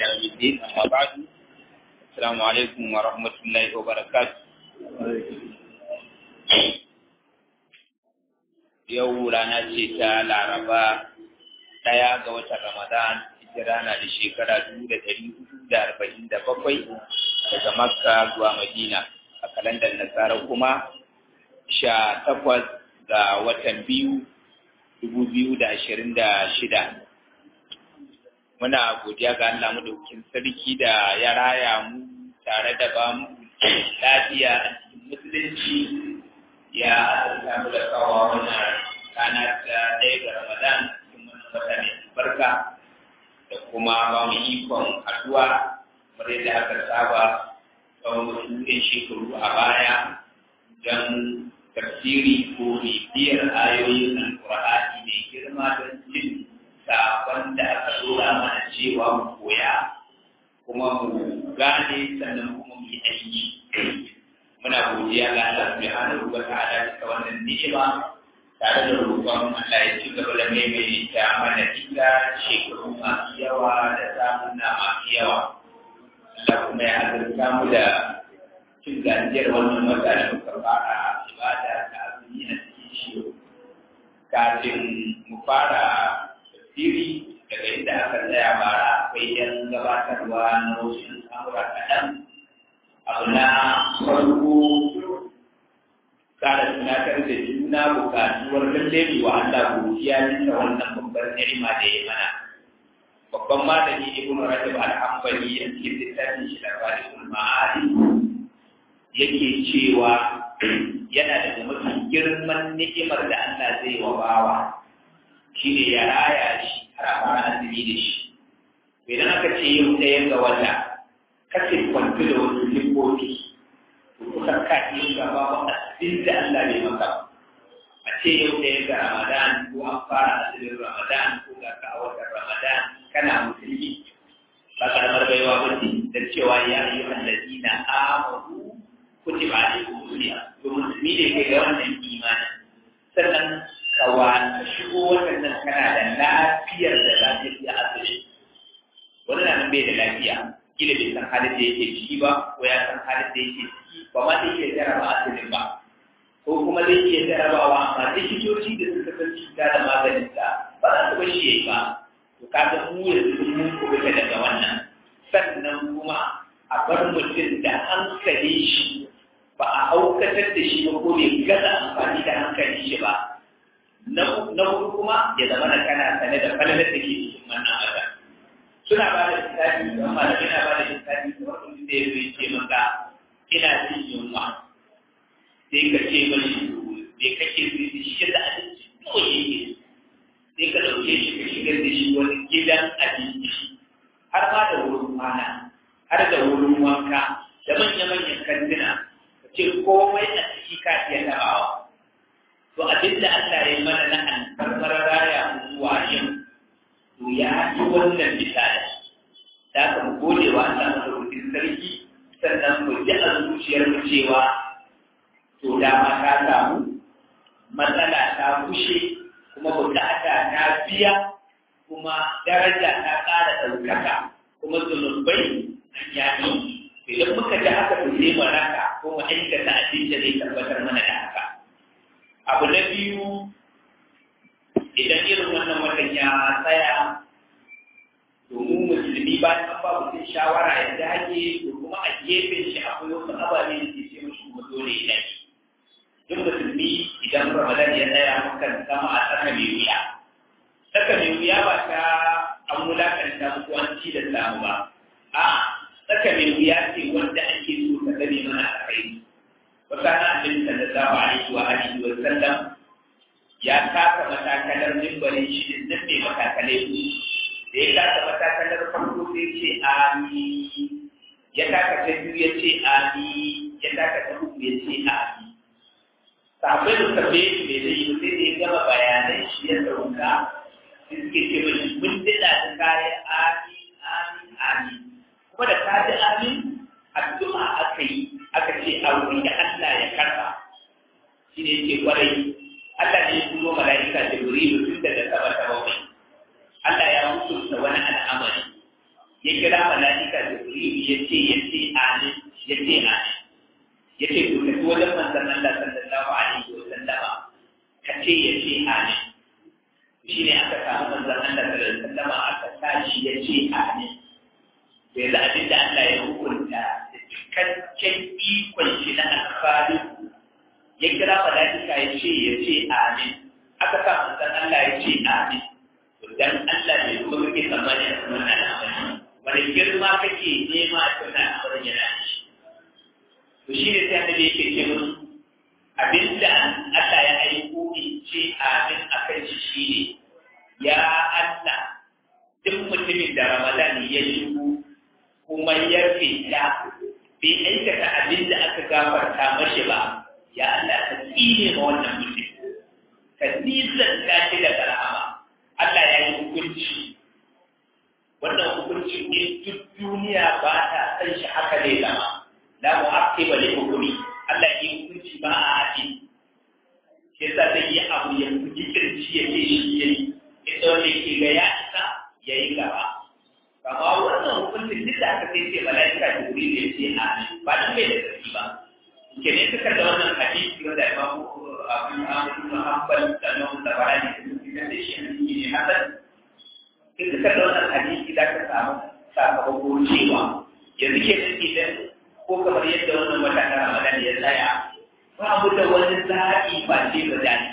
يوم الدين أما بعد السلام عليكم ورحمة الله وبركاته. yau rana ce ta Laraba 1 ga watan Ramadan, hijira na da shekara 1447 daga Makka zuwa Madina, a kalandar Nasara kuma 18 ga watan 2026. Muna godiya ga Allah madaukakin sarki da ya raya mu tare da ba mu lafiya a cikin musulunci, ya samu da kawo wannan rana ta 1 ga Ramadan cikin wannan wata mai albarka, da kuma ba mu ikon addu'a kamar yadda aka saba tsawon wasu shekaru a baya don tafsiri ko bibiyar ayoyin Alƙur'ani mai girma don jin sabon da aka dora mana cewa mu koya kuma mu gane sannan kuma mu yi aiki. Muna godiya ga Allah subhanahu wa ta'ala da wannan ni'ima, tare da roƙon Allah ya ci gaba da maimaita mana ita shekaru masu yawa da samuna masu yawa. Allah kuma ya azurta mu da cin gajiyar wannan wata da muka fara ibada ta azumi a cikin shi. Kafin mu fara tafsiri daga inda aka tsaya bara, akwai yan gabatarwa na wasu al'amura kaɗan. Abu na farko, ƙara tunatar da juna buƙatuwar lalle wa Allah godiya bisa wannan babbar ni'ima da ya mana. Babban malami Ibn Rajab al-Hanbali a cikin littafin shi Lafatul Ma'arif yake cewa yana daga mafi girman ni'imar da Allah zai wa bawa shine ya raya shi har a fara azumi da shi. Idan aka ce yau ɗaya ga wata kace kwantu da wasu limbobi, to kusan ka iya gaba ba abin da Allah bai maka. A ce yau ɗaya ga Ramadan ko an fara azumin Ramadan ko ga ka a watan Ramadan kana musulmi, ba karamar baiwa ba ce da cewa ya yi wallazina amanu kutiba alaikum siyam. To musulmi ne kai ga wannan imanin, sannan ka shigo wannan kana da lafiyar da za ta iya azumi. Wani na bai da lafiya, kila bai san halin da yake ciki ba, ko ya san halin da yake ciki ba ma zai iya jaraba azumin ba, ko kuma zai iya jarabawa amma likitoci da suka san cuta da maganin ta ba za su bashi yayi ba. To kaga mu yanzu mun kubuta daga wannan. Sannan kuma a bar mutum da hankali shi ba a aukatar da shi ba ko bai gaza amfani da hankali shi ba. Na hudu kuma ya zama na kana sane da falalar da ke cikin wannan abin. Suna ba da misali, don malamai na ba da misali da wani da ya zai ce maka ina jin yunwa. Sai ka ce mashi me kake zai da shi da abinci kawai yake. Sai ka ɗauke shi ka shigar da shi wani gidan abinci, har ma da wurin kwana, har da wurin wanka, da manya-manyan kantina, ka ce komai a ciki ka iya taɓawa. To abin da Allah ya mana na alfarmar raya zuwa yau, to ya yi wannan misali. Da aka mu gode wa Allah madaukakin sarki, sannan mu ji a zuciyar mu cewa to dama ta samu, matsala ta kushe, kuma bukata ta biya, kuma daraja ta ƙara ɗaukaka, kuma zunubai an yaɗi. Idan muka ji haka to sai mu raka ko mu aikata abin da zai tabbatar mana da haka. Abu na biyu, idan irin wannan watan ya tsaya, domin musulmi ba ta ba mutum shawara ya dage, to kuma a gefen shi akwai wasu ababe da ke ce musu kuma dole ya dage. Duk musulmi idan Ramadan ya tsaya mukan zama a tsaka mai wuya. Tsaka mai wuya ba ta an wulakanta muku an ci da samu ba. A tsaka mai wuya ce wanda ake so ka gane mana a kai. Wata na Annabi sallallahu alaihi wa alihi wa sallam ya taka matakalar mimbarin shi da mai matakalai ku. Da ya taka matakalar farko sai ce amin, ya taka ta biyu ya ce amin, ya taka ta uku ya ce amin. Sahabbai da sabbe shi bai zai yi sai da ya gama bayanan shi ya sauka, sai suke ce mashi mun dina da kayan amin amin amin. Kuma da ka ji amin, addu'a aka yi, aka ce a wuri da Allah ya karba. Shi ne yake kwarai, Allah ne ya turo mala'ika Jibrilu tun daga sama ta bakwai. Allah ya hukunta wani al'amari. ya kira mala'ika Jibril ya ce amin ya ce to tafi wajen manzon Allah sallallahu alaihi wa sallama ka ce ya ce amin shi ne aka samu manzon Allah sallallahu alaihi wa sallama aka tashi ya ce amin bai da abin da Allah ya hukunta da cikakken ikon shi na alfahari ya kira mala'ika ya ce amin aka sa manzon Allah ya ce amin dan Allah ne kuma kake tsammani a wannan al'amari wani girma kake nema a wannan al'amarin yana shi to shi ne sai annabi yake ce musu abinda Allah ya aiko in ce amin akan shi ne ya Allah duk mutumin da Ramadan ya shigo kuma ya fita bai aikata abin da aka gafarta mashi ba ya Allah ka tsine ma wannan mutum ka nisanta shi daga rahama Allah ya yi hukunci wannan hukunci ne duk duniya ba ta san shi haka ne zama la mu'aqqiba li hukmi Allah ya yi hukunci ba a aji sai sa zai yi abu ya fuji kirci ya ce shi yayi ita wanda ke ga ya isa yayi gaba amma wannan hukuncin duk da aka sai ce mala'ika Jibril ya ce amin ba dan bai da tsari ba kenan suka da wannan hadisi wanda Imam Abu Hanbal da Imam Tabarani da shi ne hasan in suka da wannan hadisi da ka samu sakamako cewa yanzu ke nan idan ko kamar yadda wannan wata na Ramadan ya tsaya ba mu da wani zaɓi ba ce ba dani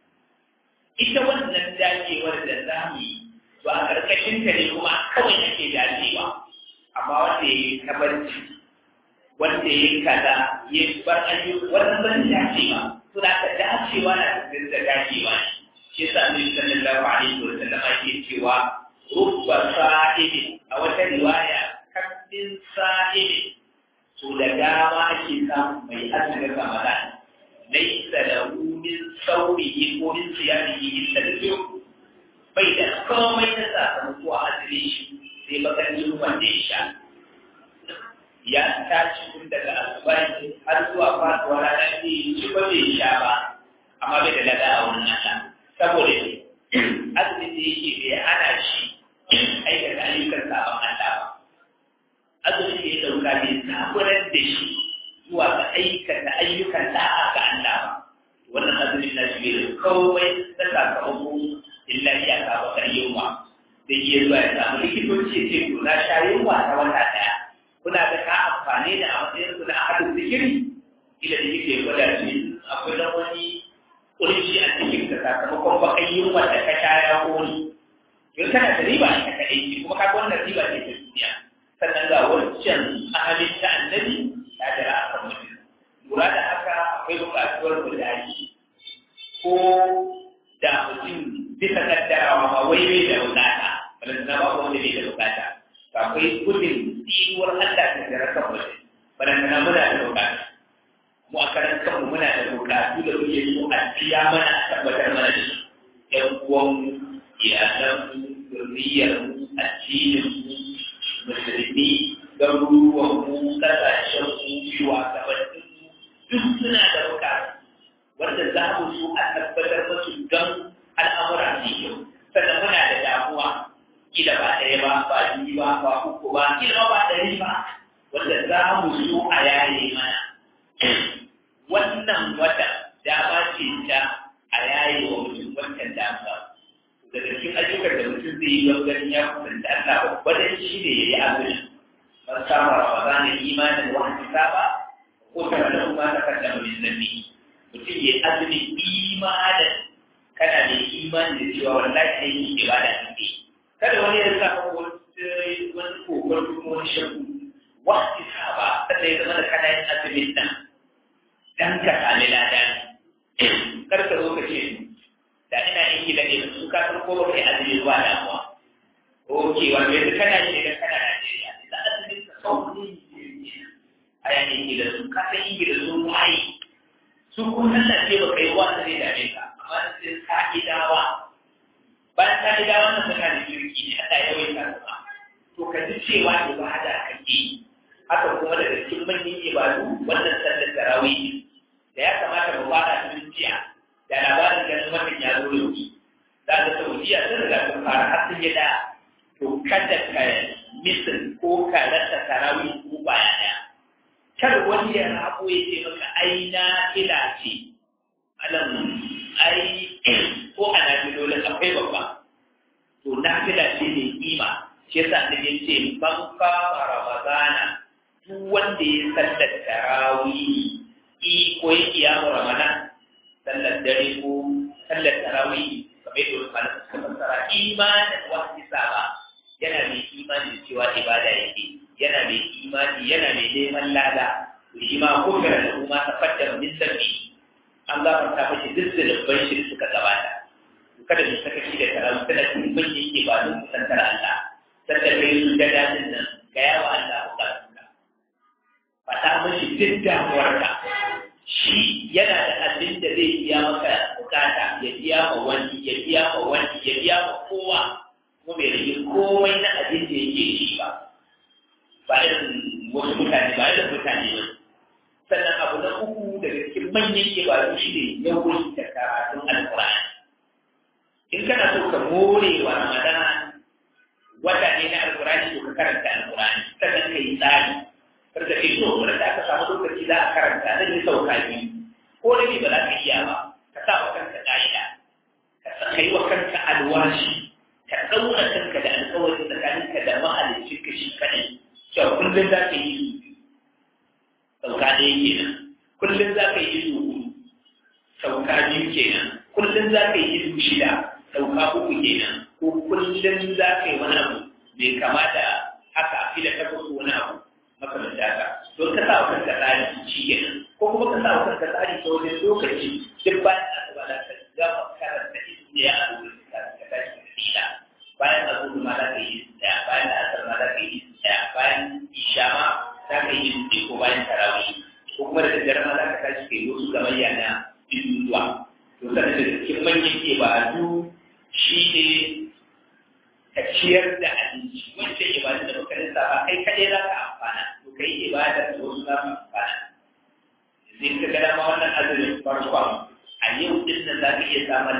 ita wannan dacewar da zamu yi to a ƙarƙashin ta ne kuma kawai ake dacewa amma wanda ya yi kabarci wanda ya yi kaza ya bar ayyuka wannan ban dacewa to da ka dacewa na tafiyar da dacewa ne shi yasa Annabi sallallahu alaihi wa sallam yake cewa rubba sa'ili a wata riwaya kaddin sa'ili to da dama ake samu mai azumin Ramadan laysa lahu min sawmihi ko min siyamihi illa al-yawm bai da komai na sakamako a azumi shi sai bakancin wanda ya sha ya tashi tun daga asubai har zuwa faduwa rana ne ci ba bai sha ba amma bai da lada a wannan Allah saboda azumi da yake bai hana shi aikata ayyukan sabon Allah ba azumi da ya dauka bai saburar da shi zuwa ga aikata ayyukan da'a ga Allah ba wannan azumi na shi bai komai na sakamako illa ya ka bakar yunwa da ke zuwa ya samu likitoci ce to na sha yunwa ta wata daya kuna da ka amfani da a matsayin su na ahadin zikiri ila da yake gwada shi akwai da wani kurji a cikin ka sakamakon bakar yunwa da ka sha ya koni yau kana da riba ne ka aiki kuma ka wannan riba ce ta duniya sannan ga wancan ahalin ta annabi ya jira a kan mutum lura da haka akwai buƙatuwar kudari ko da mutum bisa kaddarawa ma wai bai da bukata balantana ba wanda bai da bukata akwai gudun tsinuwar Allah ta jira kan mutum balantana muna da bukata mu a karan kanmu muna da bukatu da muke so a biya mana a tabbatar mana da su ƴan uwanmu iyalanmu zurriyarmu addininmu musulmi garuruwanmu ƙasashenmu shugabanninmu duk suna da bukatu wanda za mu so a tabbatar musu don al'amura ne yau sannan muna da damuwa kila ba ɗaya ba ba biyu ba ba uku ba kila ba ɗari ba wanda za mu so a yaye mana wannan wata dama ce ta a yaye wa mutum wancan damuwa daga cikin ayyukan da mutum zai yi don ganin ya kusanta Allah babban shi ne ya yi azumi man sama Ramadan imanin wa hisaba ko tare da kuma ta kaddama min zanni mutum ya azumi imanin kana da imani da cewa wallahi sai yi ibada kake kada wani ya saka wani kokon kuma wani shakku wahti saba kada ya zama da kana yin azumin nan dan ka sami lada kar ka zo ka ce da ina yin gida ne su ka san ko ba kai azumi zuwa damuwa oke wanda yanzu kana yi da kana Najeriya da azumin ka sauki ne a yayin gida su ka san yin gida sun waye su kuma nan ce ba kai wanda zai dame ka amma sai ka'idawa bayan ka'idawa nan mutane kirki ne Allah ya waita kuma to ka ji cewa ibada kake haka kuma daga cikin manyan ibadu wannan sallar tarawih da ya kamata mu fara tun jiya da labarin ganin wannan ya zo yau da Saudiya sun riga sun fara har sun yi da to kada ka misin ko ka rasa tarawih ko baya ɗaya. Kar wani ya rabo ya ce maka ai na ila ce, alam ai ko a nafilolin akwai babba. To nafila ce ne kima, shi yasa da ya ce ban kama Ramadana duk wanda ya sallar tarawih ko ya kiyamu Ramadan sallar dare ko sallar tarawih kamar yadda wasu malamai suka fassara imanin wahyi saba yana mai imani da cewa ibada yake yana mai imani yana mai neman lada to shi ma kufira da kuma ta faddar min sabbi an gafarta mashi duk da shi da suka gabata kada mu saka shi da tarawih kada mu bayyana yake ba don kusantar Allah sallar kai su da dadin nan ga yawa Allah bukatunka fata mashi duk damuwarka shi yana da abin da zai biya maka bukata ya biya ma wani ya biya ma wani ya biya ma kowa kuma bai rage komai na abin da yake shi ba ba irin wasu mutane ba irin mutane ba sannan abu na uku daga cikin manyan ibadu shi ne yawan da karatun alkur'ani in kana so ka more wa ramadan wata ne na alkur'ani to ka karanta alkur'ani sannan ka yi tsari karka ce to wanda da aka samu lokaci za a karanta zan yi sauka biyu ko da ba za ka iya ba ka sa wa kanka ƙa'ida ka kai wa kanka alwashi ka ɗaura kanka da alƙawari tsakaninka da mahalicin ka shi kaɗai cewa kullum za ka yi sauka ɗaya kenan kullum za ka yi izu sauka biyu kenan kullum za ka yi izu shida sauka uku kenan ko kullum za ka yi wani abu bai kamata haka a fila ta kusa wani abu makamanta ka don ka sa wa kanka tsari shi kenan ko kuma ka sa wa kanka tsari ta wani lokaci duk bayan asuba da ka gama karanta izu ne a wurin ka tashi da tsila bayan azuru ma za ka yi izu ɗaya bayan asar ma za ka yi izu ɗaya bayan isha ma za ka yi izu ko bayan tarawih ko kuma da daddare ma za ka tashi ka yi wasu gamayya na izu zuwa to sannan da cikin manyan ibadu shi ne ka ciyar da abinci wancan ibadu da muka lissafa kai kaɗai za ka amfana to ka yi ibadar da wasu za su amfana zai ka gada ma wannan azumin farkon a yau din nan za ka iya samun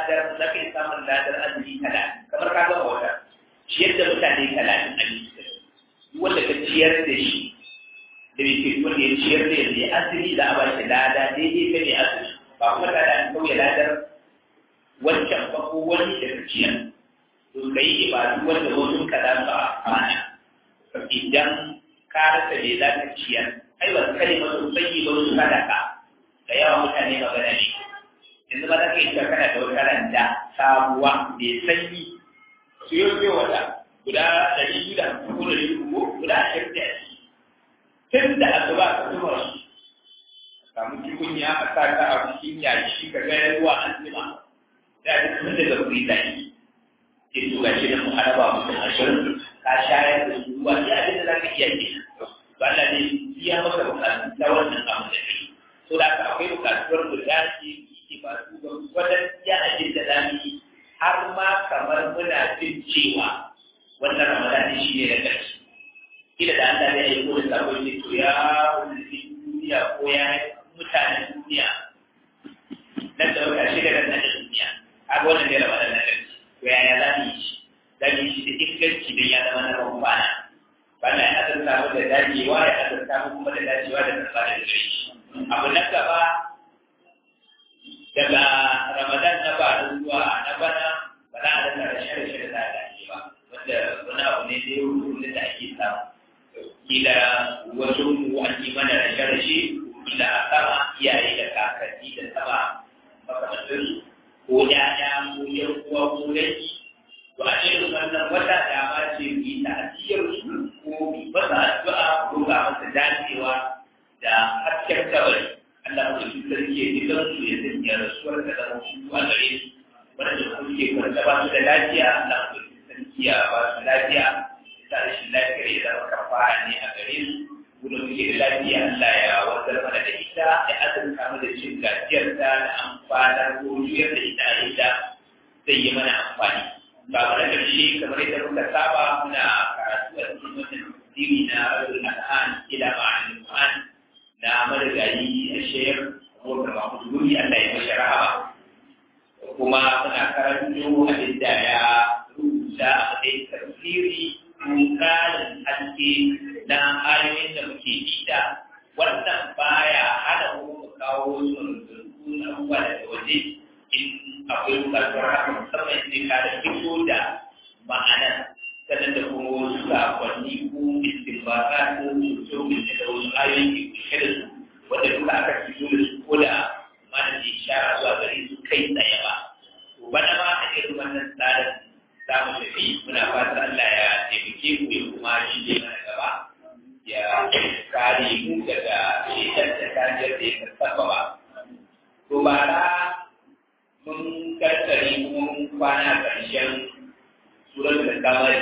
ladar azumi talatin kamar ka gama wata ciyar da mutane talatin abinci da su wanda ka ciyar da shi da bai ke wanda ya ciyar da yanzu ya azumi za a ba shi lada daidai ta mai azumi ba kuma ta da an kauye ladar wancan ba ko wani da ka ciyar to ka yi ibadu wanda wasu ka za su amfana idan ka rasa me za ka ciyar ai ba kalmar tsayi ba su sadaka da yawa mutane magana ne yanzu ba za ka yi cewa kana da wata randa sabuwa mai sanyi su yi wata guda 250 ko 300 guda 20 tun da asuba ka zuba su samu kikunya a sa ta a cikin yashi ka ga ruwa an zuba da a cikin da zafi zai ke to ga shi da mu araba mutum 20 ka shayar da su ruwa ya abin da za ka iya ke ba la ne iya maka bukatu ta wannan abu da kai so da aka akwai bukatuwar mu da shi ke ba su ga wadan ya abin da zamu yi har ma kamar muna jin cewa wannan Ramadan shi ne da ƙarshe kila da Allah ya yi ko da sabon ne to ya wani duniya ko ya mutanen duniya nan da wata shida da nan duniya a ga wannan ne Ramadan na ƙarshe to yaya za mu yi shi da inganci da ya zama na rabbana bana ya azurta mu da dacewa ya azurta mu kuma da dacewa da karɓa da gare shi abu na gaba daga Ramadan na ba zuwa na bana ba za a rasa rashe-rashe da za a dace ba wanda wani abu ne da yau kullum da ake samu kila wasu mu an yi mana rashe-rashe kila a sama iyaye da kakanni da sama makamantarsu ko yaya ko yan uwa ko dangi to a cikin wannan wata dama ce mu yi ta'aziyar su ko mu masa addu'a ko ga masa dacewa da hasken kabari Allah ya ji sarki ya ji kansu ya sanya rasuwar da zama su a gare su wanda kuke kwanta ba su da lafiya Allah ya ji sarki ya ba su lafiya da rashin lafiyar ya zama kafara ne a gare su gudun muke da lafiya Allah ya wanzar mana da ita ya azurta mu da cin gajiyarta da amfanar ko juyar da ita zai yi mana amfani ba mu da ƙarshe kamar yadda muka saba muna karatu a cikin wannan tafsiri na Rajul Al'an ila ma'anin Qur'an na marigayi a shayar Abubakar Mahmud Gumi Allah ya mashi rahama kuma muna karanto abin da ya rubuta a matsayin tafsiri ƙarin haske na ayoyin da muke bida wannan baya hana mu kawo wasu rubutu na abubuwa daga waje in akwai bukatar haka musamman sai ka da fito da ma'anar sannan da kuma wasu sakonni ko istinbata ko mutum da wasu ayoyin da ke da su wanda duka aka fito da su ko da mana da ishara zuwa gare su kai tsaye ba to bana ma a irin wannan tsarin za mu tafi muna fatan Allah ya taimake mu ya kuma shi ne mana gaba ya kare mu daga shekar da kariyar da ya karfafa ba to bara mun karkare kuma mun kwana ƙarshen surar da kamari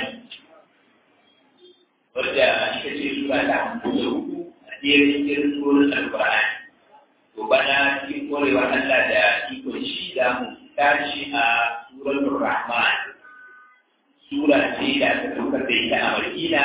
wadda ita ce sura ta 54 a jerin surorin alƙur'ani to bana cikin korewar Allah da ikon shi za mu tashi a suratul rahman sura ce da aka saukar da ita a Madina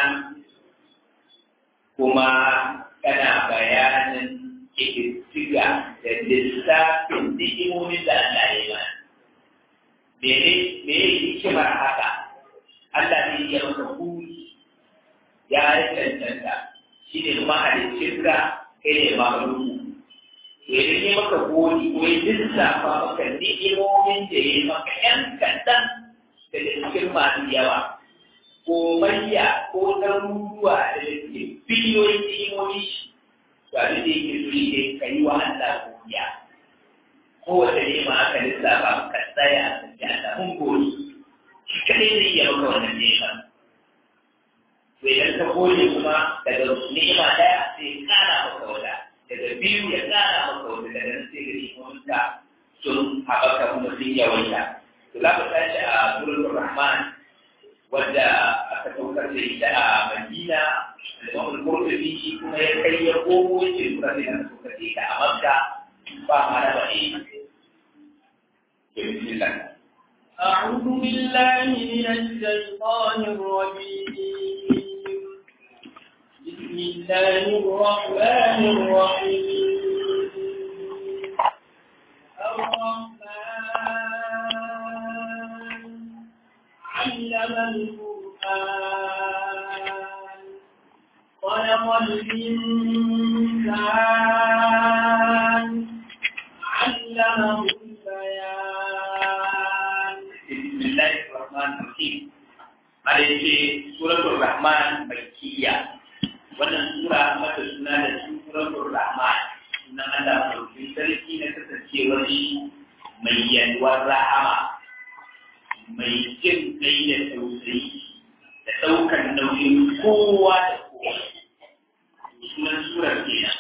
kuma tana bayanin ƙididdiga da lissafin ni'imomin da Allah ya yi mana. Me ya hikimar haka? Allah ne ya maka buri ya cancanta shi ne mahaliccinka kai ne mahaluku. Idan ya maka buri ko ya lissafa maka ni'imomin da ya yi maka ‘yan kaɗan daga cikin masu yawa. Ko mayya ko ɗaruruwa da cikin biliyoyin ni'imomi shi. To abin da yake so shi ne ka yi wa Allah godiya. Kowace nema aka lissafa ka tsaya ka ji Allah mun gode. Shi kaɗai zai iya maka wannan nema. To idan ka gode kuma daga ni'ima ɗaya sai ya ƙara maka wata. Daga biyu ya ƙara maka wata daga nan sai ga ni'imominka sun haɓaka kuma sun yawaita. To za ka tashi a suratul Rahman wadda aka saukar da ita a Madina da Imam Al-Qurtubi shi kuma ya kai ya komo yace sura ne da saukar da ita a Makka ba ma da bane. Bismillah. أعوذ بالله من الشيطان الرجيم بسم الله الرحمن الرحيم الرحمن علم القرآن خلق الإنسان علمه البيان بسم الله الرحمن الرحيم. Ada suratul Rahman Makkiyah. Wannan sura mata suna da suratul Rahman. Sunan Allah mai sarki na kasancewar shi mai yalwar rahama, mai jin kai da tausayi da ɗaukar nauyin kowa da kowa. Sunan surar kenan.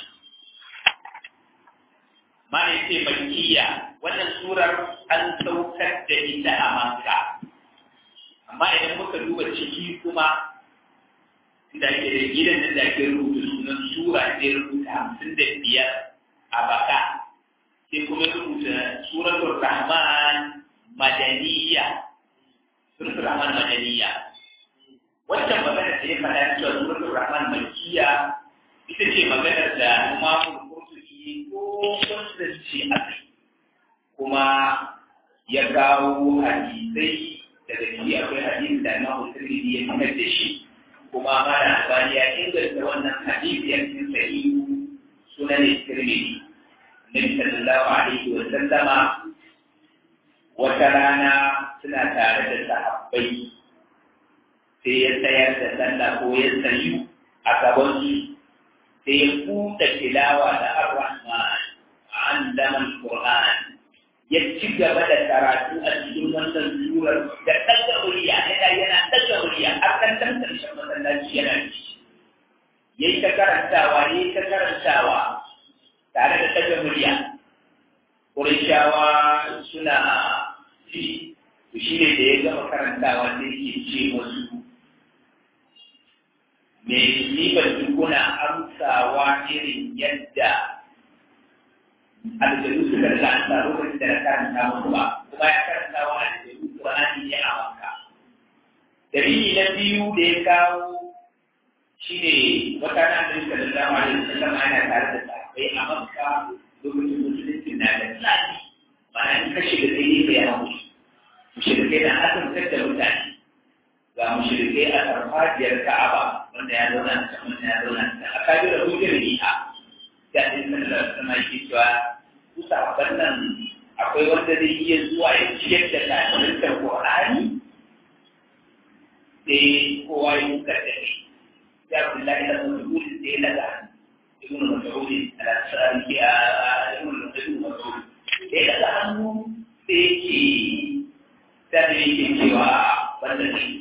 Mana ce Makkiyah. Wannan surar an saukar da ita a Makka. Amma idan muka duba ciki kuma da ke da gidan nan da ke rubuta sunan sura ne rubuta 55 a baka sai kuma rubuta suratul Rahman Madaniya. Suratul Rahman Madaniya. Wannan magana da ya faɗa cewa suratul Rahman Makkiya ita ce maganar da Imam Qurtubi ko kunzanci a kai. Kuma ya kawo hadisai daga ciki akwai hadisi da Imam Tirmidhi ya fitar da shi kuma Malam Albani ya inganta wannan hadisi a cikin sahihu sunan Tirmidhi. Nabi sallallahu alaihi wa sallama wata rana suna tare da sahabbai sai ya tsayar da sallah ko ya tsayu a gaban su sai ya buɗe tilawa da Ar-Rahman allama al-Qur'an ya ci gaba da karatu a cikin wannan surar da ɗaga murya yana ɗaga murya a kan tantancen masallaci yana ci ya yi ta karantawa tare da ɗaga murya. Ƙurishawa suna ci to shi ne da ya gama karantawa da yake ce musu me ni ban kuna amsawa irin yadda aljanu suka lanta lokacin da na karanta musu ba kuma ya karanta wa aljanu Qur'ani ne a Makka. Dalili na biyu da ya kawo shi ne wata na da sallallahu alaihi wasallam ana tare da sahabbai a Makka lokacin musulunci na da tsari ma'ana in ka shiga sai ne ya hawo shiga kai na asantar da mutane ga mushrikai a farfajiyar Ka'aba wanda ya zauna da wanda ya zauna da akabira hujjar riha da din da sama yake cewa su sahabban nan akwai wanda zai iya zuwa ya ciyar da kafirin da Qur'ani sai kowa ya kuka da shi ya Abdullahi da Mas'ud sai daga ibn Mas'ud al-Ansari ya ibn Mas'ud sai daga hannu sai yake da yake cewa wannan ne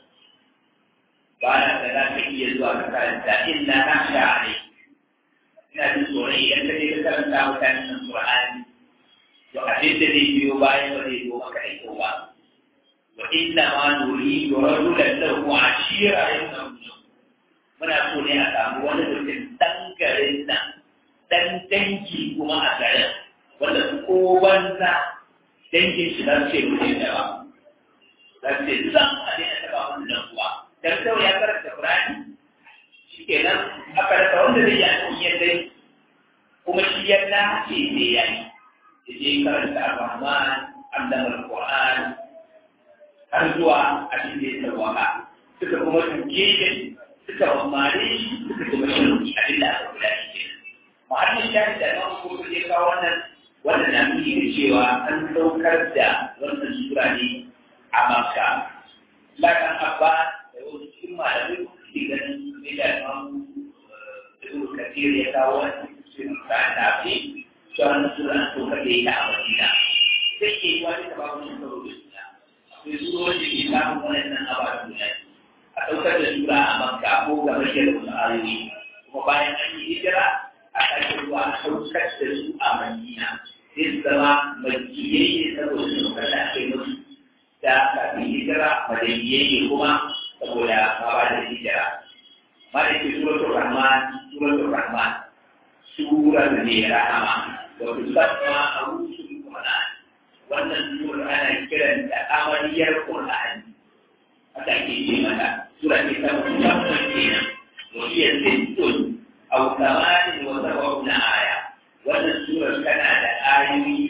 ba na da za ka iya zuwa ka karanta inna na sha'ani ina jin tsoron idan ka je ka karanta mutanen nan Qur'ani to abin da zai biyo bayan ba zai zo maka aiko ba wa inna ma nuridu rajulan lahu ashira yawma muna so ne a samu wani mutum dan garin nan dan dangi kuma a garin wanda ko banza dangin shi za su ce mutum da ba za su ce zan a daina taɓa wannan kuwa dan kawai ya karanta Qur'ani shikenan aka rasa wanda zai yi a dai kuma shi ya dace ne yayi yaje karanta Ar-Rahman allama Al-Qur'an har zuwa a cikin tawaka suka kuma tuke shi suka mamare shi suka kuma shi abin da aka kula shi ma'anin shi da nan ko sai kawo wannan na nuni da cewa an saukar da wannan sura ne a Makka lakan abba da wasu cikin malamai ke ganin ne da Imam Ibn Kathir ya kawo wannan cikin Qur'ani cewa sura an saukar da ita a Madina sai ke wani da babu shi karo da suna akwai surori da ke samun wannan ababen da a saukar da sura a Makka ko ga bashir da wasu ayoyi kuma bayan an yi hijira a sake zuwa a saukar da su a Madina sai su zama makiyai ne saboda saukar da aka yi musu da kafin hijira madaniyai kuma saboda bawa da hijira ma da ke suratul rahman sura ne rahama wato sabma a rusul qur'an wannan sura ana kiran da amaliyar qur'ani haka ke ce mata sura ce ta musamman kenan wa hiya sittun aw thamanin wa sab'una aya wannan sura tana da ayoyi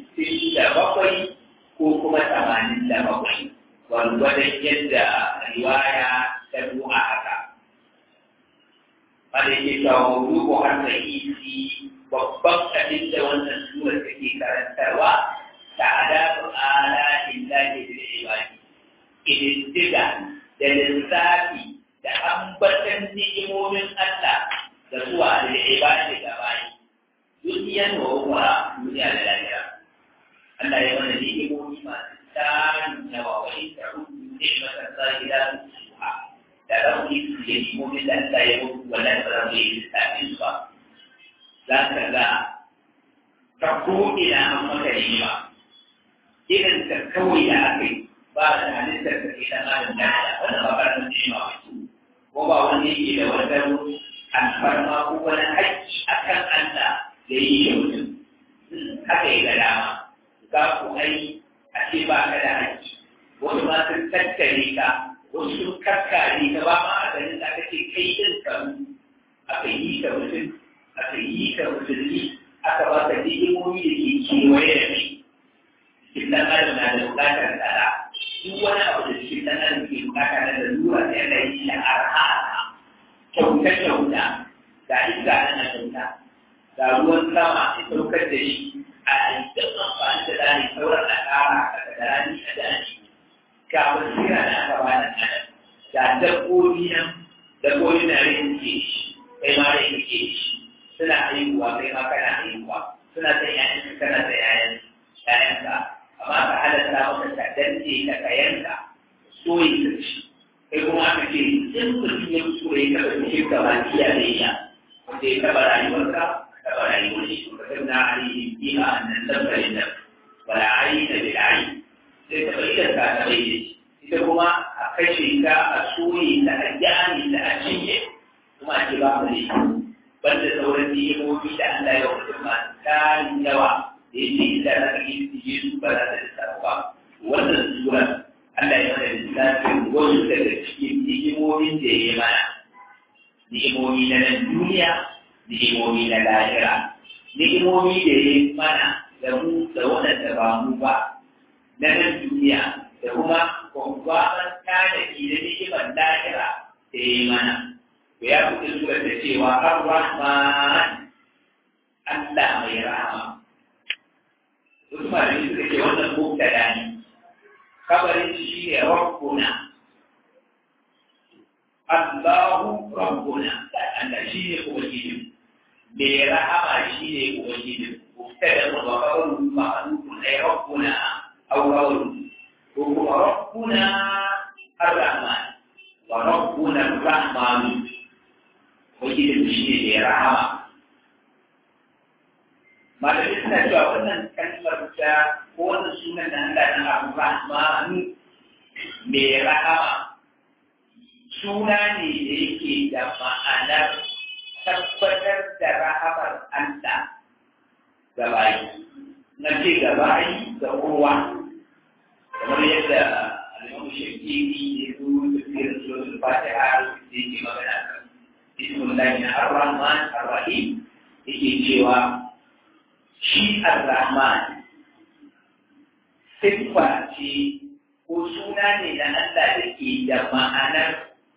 67 ko kuma 87 gwargwadon yadda riwaya ta du'a haka wanda yake kawo mawdu'u har da isi babban abin da wannan sura take karantarwa ta adabu ala illahi bil ibadi ididdiga da lissafi da ambatan ni'imomin Allah da zuwa da ibadi da bayi duniyan wa ukra duniya da lahira Allah ya mana ni'imomi masu tarin yawa wa in ta'udu ni'matan Allah la tuhsuha da rauni su ne ni'imomin da Allah ya mutu wallahi ba za mu yi lissafi ba za ka ga ta ko'ina an maka ni'ima irin ta kawai da aka yi ba da halittar da ke da adam da wannan ba ƙarfin ni'ima ba ko ba wani yake da wata alfarma ko wani haƙƙi akan Allah da yi da mutum haka yi ga dama ka ku ai a ce ba ka da haƙƙi wasu ma sun tattare ka wasu sun kakkare ka ba ma a ganin da aka ce kai ɗin ka aka yi ka mutum aka yi ka musulmi aka ba ka ni'imomi da ke kewaye da kai cikin ɗan adam na da buƙatar tsara duk wani abu da cikin ɗan adam ke buƙata na lalura da yana yi da arha kyauta ga iska ana kyauta ga ruwan sama ya saukar da shi a duk amfani da dani sauran a ƙara a da rani a dani ga basira da aka ba da adam ga dabbobi nan dabbobi na rin ke shi kai ma rin ke shi suna haihuwa kai ma kana haihuwa suna san yayanka kana da yayanka amma ka halatta maka ka dance ka yanka soyi ka ci kai kuma aka ce in mutum ya so ya taɓa cikin gaba iyalaiya wanda ya taɓa rayuwarka ka taɓa rayuwar shi ka taɓa ainihin biya nan tabbarin nan wala ayi da bil'ayi sai taɓa idan ka taɓa yi ita kuma a kashe ka a soyi da a gyani da a cinye kuma a ce ba mu ne banda sauran ni'imomi da Allah ya wuce masu tarin yawa da yake ita na ka yi su ba za ta lissafa ba wannan sura Allah ya mana lissafin wasu daga cikin ni'imomin da ya yi mana ni'imomi na nan duniya ni'imomi na lahira ni'imomi da ya yi mana da mu da waɗanda ba mu ba na nan duniya da da kuma gwagwaban tanadi da ni'imar lahira da ya yi mana. To ya fito suka da cewa Ar-Rahman Allah mai rahama. Wasu malamai suka ce wannan mubtada ne. Kabarin shi ne Rabbuna. Allahu Rabbuna. Allah shi ne Ubangiji. Mai rahama shi ne Ubangiji. Mubtada wa kabarin ma'anukun ai Rabbuna au kawai. Kuma Rabbuna Ar-Rahman wa Rabbuna Ar-Rahman wajen shi ne mai rahama. Malamai suna cewa wannan kalmar ta ko wannan sunan da Allah na Ar-Rahman mai rahama suna ne da yake da ma'anar tabbatar da rahamar Allah ga bayi. Na ce ga bayi ga kowa. Kamar yadda alimamu shakiri ya zo da fiye da suratul fatiha da yake magana kan bismillahi ar-rahman ar-rahim yake cewa shi ar-rahman siffa ce ko suna ne na Allah da ke da ma'anar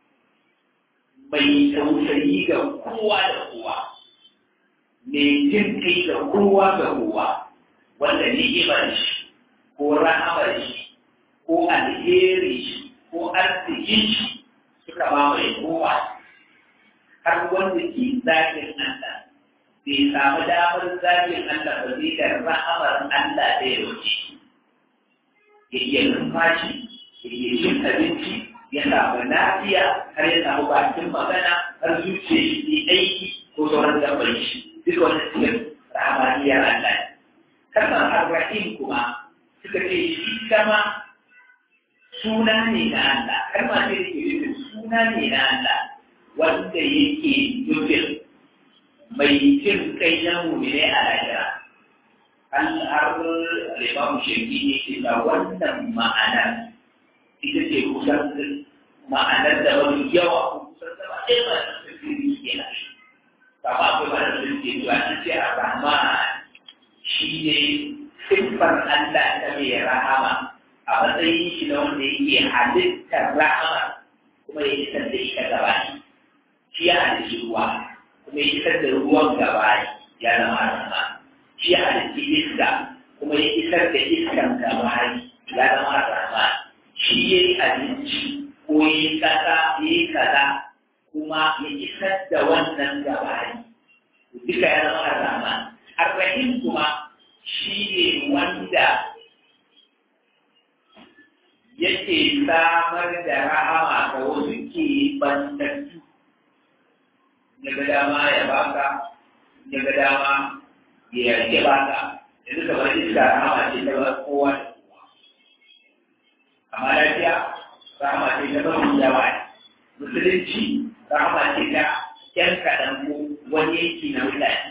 mai tausayi ga kowa da kowa, mai jin kai ga kowa da kowa, wanda ni'imar shi ko rahamar shi ko alheri shi ko arzikin shi suka mamaye kowa har wanda ke zagin Allah bai samu damar zagin Allah ba zai da rahamar Allah da ya wuce ya iya numfashi ya iya cin abinci ya samu lafiya har ya samu bakin magana har zuciya shi ne aiki ko sauran gaban shi duk wani cikin rahamaniyar Allah kalmar ar-rahim kuma suka ce shi kama suna ne na Allah, kalma ce da ke nufin suna ne na Allah wanda yake nufin mai jin kai na mummune a lahira. Har Alimamu Sheki ne ke da wannan ma'anar ita ce kusan ma'anar da wani yawa ko kusan da ba ɗaya ba da sufiri ke na shi. Kama akwai ba da sufiri zuwa ta ce a Rahman shi ne siffar Allah ta mai rahama. A matsayin shi na wanda yake halittar rahama kuma ya isar da ita gaba ne. Shi ya halitta ruwa kuma ya isar da ruwan gaba ne ya zama rahama. Shi ya halitta iska kuma ya isar da iskan gaba ne ya zama rahama. Shi ya yi abinci ko ya yi kasa ya yi kaza kuma ya isar da wannan gaba ne. Duka ya zama rahama. Ar-Rahim kuma shi ne wanda yake samar da rahama ga wasu ke bantattu. Ya ga dama ya baka, ya ga dama ya yarke baka, da duka wani iska rahama ce ta kowa da kowa. Amma lafiya, rahama ce ta mafi yawa ne. Musulunci, rahama ce ta ‘yan kaɗan ko wani yanki na mutane.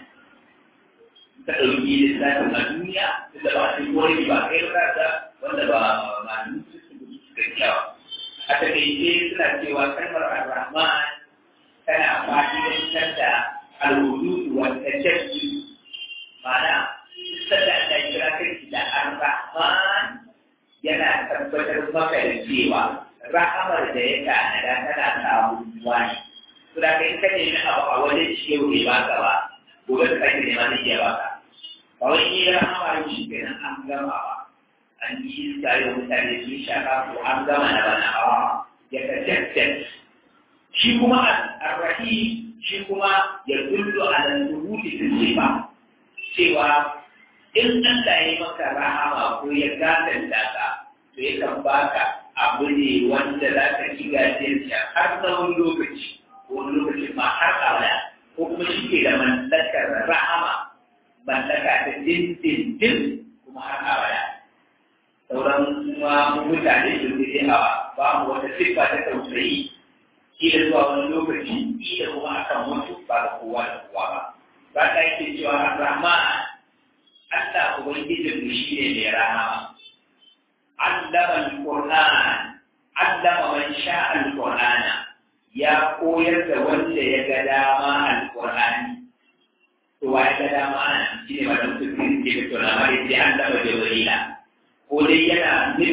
Ta ɗauki lissafin a duniya, da ba su kori ba kai da wanda ba masu kyakkyawa. A takaice suna cewa kalmar Ar-Rahman tana fa'idantar da al-wujudu wa tajaddu. Ma'ana, sanda Allah ya kira kai da Ar-Rahman yana tabbatar maka da cewa rahamar da ya tanada tana samuwa ne. To da kai ka nemi abu a wajen shi yau bai baka ba, gobe ka sake nema zai iya baka. Ba wai ni rahama shi kenan an gama ba. An yi iska yau mutane sun shaka ko an gama na bana hawa ya tajaddat. Shi kuma Ar-Rahim shi kuma ya dullu ala nubuti sifa cewa in Allah ya yi maka rahama ko ya gadanta ka to ya kan baka abu ne wanda za ka ci gajiyarsa har tsawon lokaci ko wani lokaci ma har abada ko kuma shi ke da mallakar rahama mallaka ta dindindin kuma har abada. Sauran kuma mutane su ke hawa ba mu wata siffa ta tausayi kila zuwa wani lokaci kila kuma akan mutu ba da kowa da kowa ba. Ba ta yake cewa Ar-Rahman Allah Ubangijin mu shi ne mai rahama. Allama al-Qur'an, allama man sha al-Qur'ana, ya koyar da wanda ya ga dama al-Qur'ani. To wa ya ga dama shi ne wanda mutum ke da tona mari sai an dama Jibrila. Ko dai yana nufin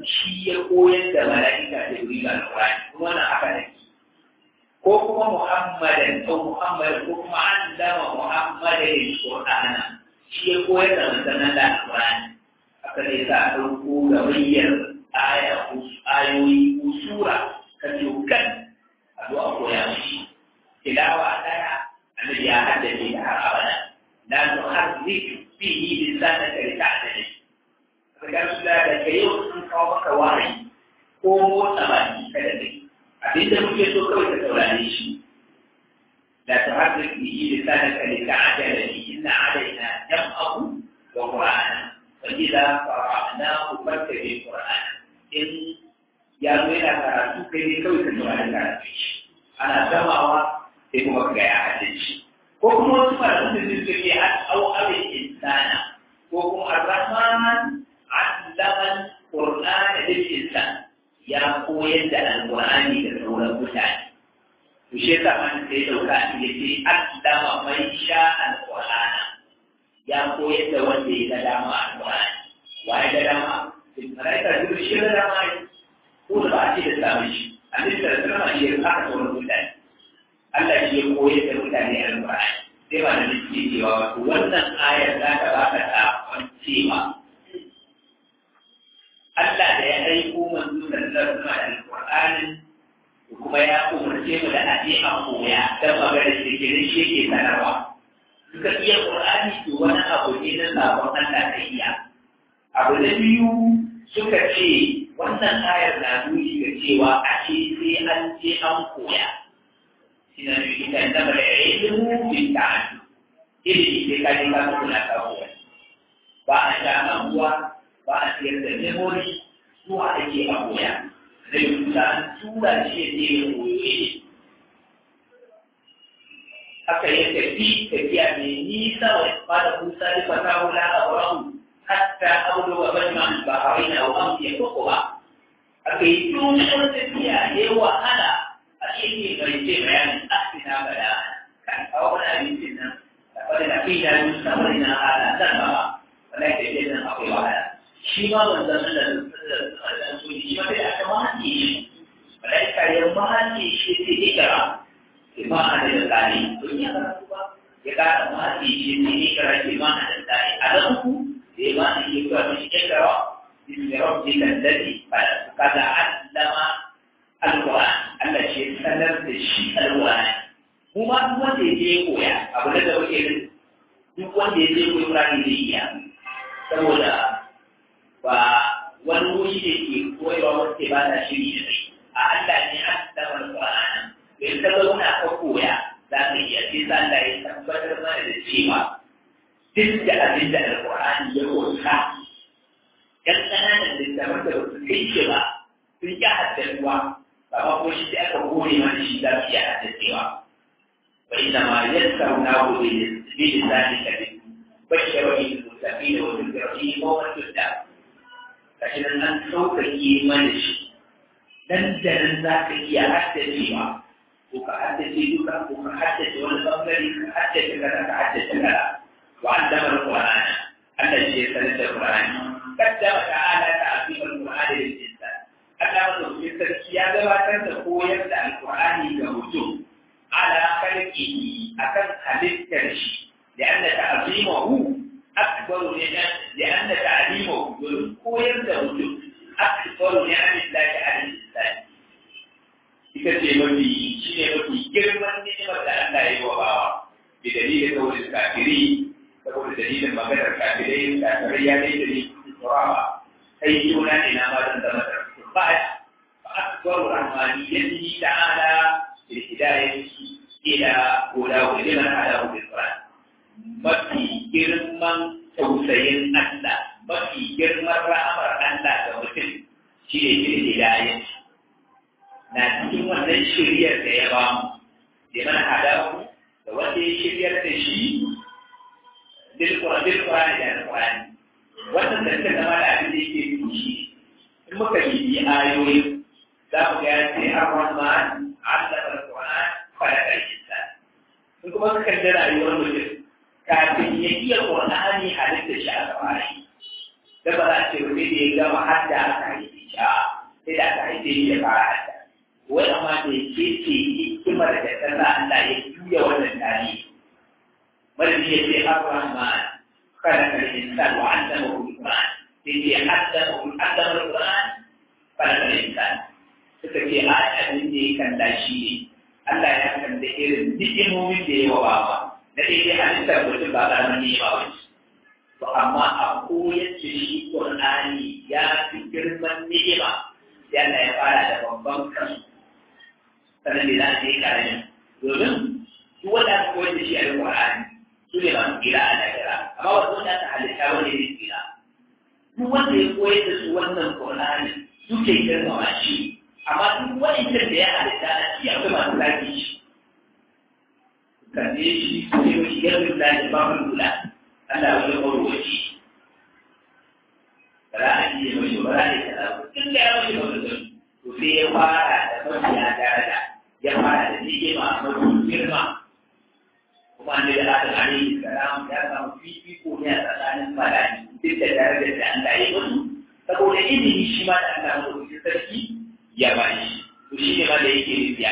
shi ya koyar da mala'ika da wuri ga alƙur'ani kuma na haka ne ko kuma Muhammadan ko kuma allama Muhammadan alƙur'ana shi ya koyar da manzon da alƙur'ani aka ne sa ɗauko ga bayyar ayoyi ko sura ka kan a zo a koya shi tilawa ɗaya annabi ya haddace da har abada la tuharrik fihi lisanaka lita'tadi kaga su da kai yau sun kawo maka wahayi ko motsa baki kada dai abinda muke so kawai ka saurare shi la tuharrik fihi lisanaka lita'tadi inna alaina jam'ahu wa qur'ana fa idza qara'nahu fattabi qur'ana in ya zo yana karatu kai ne kawai ka saurare karatu shi ana gamawa sai kuma ga ya haddace ko kuma wasu masu da suke au abin insana ko kuma ar-rahman allaman qur'ana lil insan ya koyar da alqur'ani da sauran mutane to shi yasa man sai dauka shi yace allama man sha alqur'ana ya koyar da wanda ya ga dama alqur'ani wa ya ga dama sai malaika duk shi da dama ko da ba shi da samun shi annabi sallallahu alaihi wasallam ya haka sauran mutane Allah shi ya koyar da mutane alƙur'ani sai ba da nake cewa wato wannan ayar za ta baka sakon cewa Allah da ya aiko manzo da zama alƙur'anin kuma ya umarce mu da aje a koya dan magana da ke shi ke sanarwa suka iya Qur'ani to wani abu ne na sabon Allah ta iya abu da biyu suka ce wannan ayar na nuni da cewa a ce sai an je an koya ina da ita da bare ilmu bin ta'addu ilimi sai ka ji ka kuna kawo ba a sha abuwa ba a siyar da memory zuwa ake a koya da yuta tura shi ne koyi haka ya tafi tafiya mai nisa wa fara kusa da fata wula a wurin hatta abu wa bajma al-bahrain aw amdi yakuba aka yi dogon tafiya ne wahala a cikin bai ce bayanin asina bada kan kawo wani abincin nan da wani da kai da musa wani na hala dan ba wala ke ce nan akwai wahala shi ma wannan da su shi ma da aka mahaji shi malaika ya mahaji shi sai ikra ma ana da tsari don ya karatu ba ya kara mahaji shi sai ikra ke ma ana da tsari a da uku sai ma ne ke zuwa shi ikra bismi rabbika alladhi qad allama alquran Allah shi sanar da shi alquran kuma duk wanda ya je koya abu da muke duk wanda ya je koyi Qur'ani zai iya saboda ba wani wuri da ke koyarwa wanda ba ta shiri da shi a Allah ne an tsara alquran bai ka zauna ka koya za ka iya sai sa Allah ya tabbatar mana da cewa duk da abin da alqur'ani ya koya dan kananan littafin da ba su kai shi ba sun ƙi haddacewa ba ma ko shi sai aka kore mana shi za su iya haddacewa wa inna ma yassarnahu bi lisanika bashara bil muttaqin wa dhikri wa tudda kashi nan an sauƙaƙe mana shi dan da nan za ka iya haddacewa ko ka haddace duka ko ka haddace wani bangare ka haddace kaza ka haddace kaza wa allama al-qur'ana Allah shi ya sanar da Qur'ani kaddama ta'ala ta'zim al-qur'ani lil-insan Allah madaukakin sarki ya gabatar da koyar da alkur'ani ga mutum ala khalqihi akan halittar shi da anna ta'zimahu akbaru لأن تعليمه koyar da mutum akbaru ne an lillahi al-insan ita ce mafi shi ne mafi girman ni'imar da Allah ya yi wa bawa bi dalilin kawai kafiri saboda dalilin maganar kafirai ya dai dalilin turawa sai juna ne na ma dan zama فأكبر رحمانيته تعالى بالهداية إلى هداه لمن هداه بالقرآن mafi girman tausayin Allah mafi girman ra'amar Allah ga mutum shi ne shi hidaya na cikin wannan shiryar da ya ba mu da mana hadahu da wanda ya shiryar da shi bil Qur'ani da Al-Qur'ani wannan da ta zama da abin da yake shi in muka yi ayoyi za mu ga yace Ar-Rahman 'allama al-Qur'an khalaqa al-insan in kuma ka kalli rayuwar mutum kafin ya iya Qur'ani halitta shi a gabani da ba za a ce wani da ya gama hadda aka halitta shi ya sai da aka haife shi ya fara hadda wai amma da ke ce hikimar da ta sa Allah ya juya wannan tarihi madadi ya ce ar-rahman khalaqa al-insan wa 'allamahu al-quran sai ya 'allama al-quran khalaqa al-insan suka ce abin da ya kalla shi ne Allah ya kalla irin ni'imomin da ya wa baba na daidai halittar mutum ba za mu nema ba to amma a koyar da shi Qur'ani ya fi girman ni'ima sai Allah ya fara da babban kasu sannan da za a yi karamin domin duk wanda aka koyar da shi a Qur'ani su ne masu kira a lahira amma wasu wanda aka halitta wanda ya kira duk wanda ya koyar da su wannan Qur'ani suke girmama shi amma duk wani da ya halitta a cikin akwai masu lafi shi kalle shi sai wani yadda da ya ba mu kula Allah wani ƙwarwaci ba za a iya mashi ba za a yi tsara tun da ya mashi ba wani to sai ya fara da mafiya daraja ya fara da ni'ima mafi girma kuma an da Adam alaihi salam ya samu fifiko ne a tsakanin malami duk da darajar da Allah ya mutu saboda ilimi shi ma da Allah mutu sarki ya ba shi to shi ne ma da yake rufiya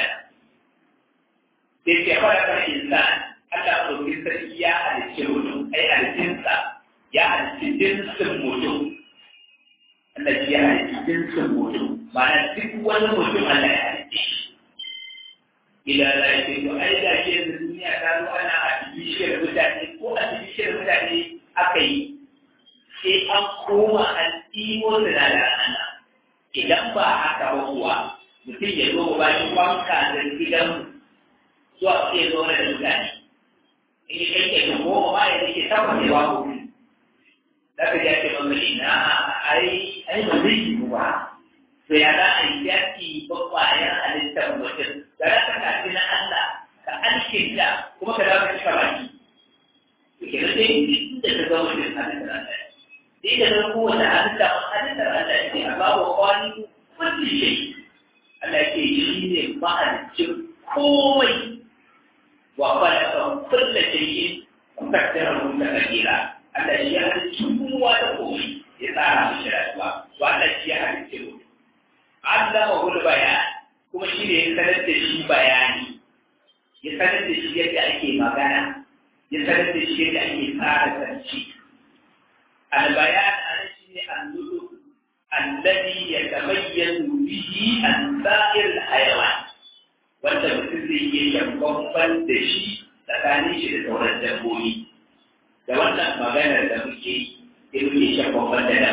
sai ke fara kan insan Allah ɗauki sarki ya halicce mutum ai halittinsa ya halicci jinsin mutum Allah ya halicci jinsin mutum ma'ana duk wani mutum Allah ya halicce shi ila da ya ce to ai da ke yanzu duniya ta zo ana artificial mutane ko artificial mutane aka yi sai an koma an ɗimo sinadaran idan ba haka ba kuwa mutum ya zo ba shi wanka da gidan zuwa sai zo da mutane in yi kai ke goma ba ya ke tabbata ba ku da ka ya ce mamma ina ai ba zai yi ba to ya za a yi yaki babbayan halittar mutum da za ka tafi na Allah ka alkinta kuma ka dawo ka cika baki to ke nan dai inda ka zama mutum halittar Allah sai da zama kowace halittar Allah ce amma wa kwani kulli shay Allah ke shi ne mahalicin komai wa khalaqa kulla shay'in qaddarahu taqdira Allah ya halicci kowa da komai ya tsara mishi rayuwa wa Allah ya halicci mu Allah wa bayan kuma shi ne ya sanar da shi bayani ya sanar da shi yadda ake magana ya sanar da shi yadda ake tsara zance al-bayan ana shi ne an-nudu alladhi yatamayyazu bihi an sa'ir al-hayawan wanda mutum zai iya shan bambam da shi tsakanin shi da sauran dabbobi da wannan maganar da muke yi muke shan bambam da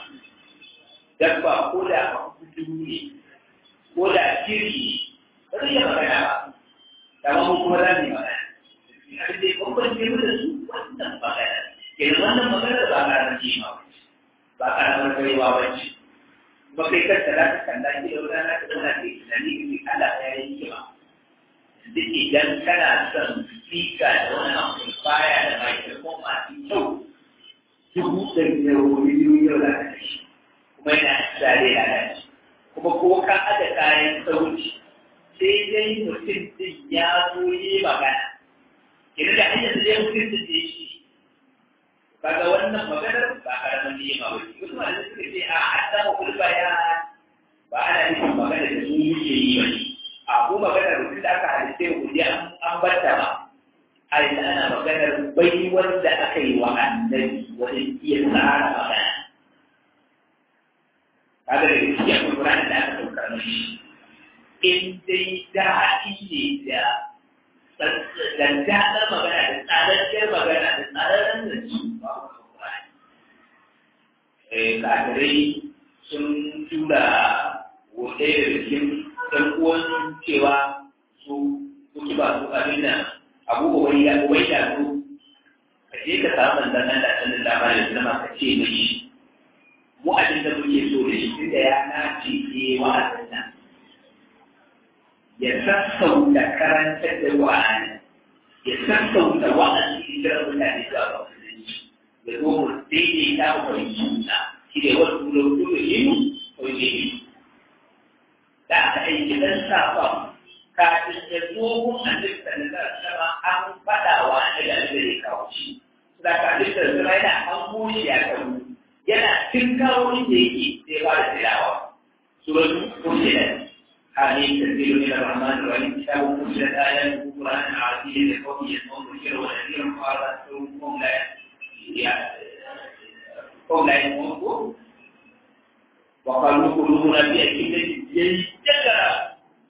dabba ko da kudu ne ko da kirki ba zai iya magana ba kama mu kuma za mu yi magana abin da ya bambam ke mu da su wannan magana kenan wannan maganar ba ƙaramar jima ba ƙaramar kaiwa ba ce kuma kai kanta za ka kalla ki da rana ka zauna ke tunani ki Allah ya yi kima duk idan kana son speaker da wani amplifier da microphone masu kyau 100,000 yau za ka kashe kuma yana tsare lalace kuma ko ka ada kayan sauti sai dai mutum din ya zo yi magana idan da hanyar da zai mutum din da shi kaga wannan maganar ba karamin nema ba ce wasu malamai suka ce a hatta ma kulba ya ba ana nufin magana da su muke yi ba ne a ko maganar mutum da aka halitta ya kuje an barta ba a yi ana maganar bai wanda aka yi wa annabi wajen iya tsara magana kaga da gaskiya akwai Qur'ani da aka saukar mashi in dai daɗi ne da daɗar magana da tsadaddiyar magana da tsadaddiyar zance ba ku Qur'ani kafirai sun tura wata da cikin ɗan uwan cewa su kuki ba su abin nan abu ubaida su ka je ka samu manzan nan da sanin labarin zama ka ce mashi mu abin da muke so da shi da ya nace ke wa'azin nan ya sassauta karantar da wa'ani ya sassauta wa'azi da mutane da ba musulunci ya zo mu daidaita mu bai suna shi ne wasu lautu da yi ko yi da aka aiki dan safa kafin ya zo mun annabi sallallahu alaihi wasallam an faɗa wa annabi da ya kawo shi da ka annabi sallallahu alaihi wasallam yana an bushe ya kawo yana cin kawo inda yake sai ba da tilawa سورة فصلت هذه تنزيل من الرحمن الرحيم كتاب فصلت آياته قرآنا عربيا لقوم يسمعون بشير ونذير قال هم لا يسمعون وقالوا قلوبنا في أكيدة جيدة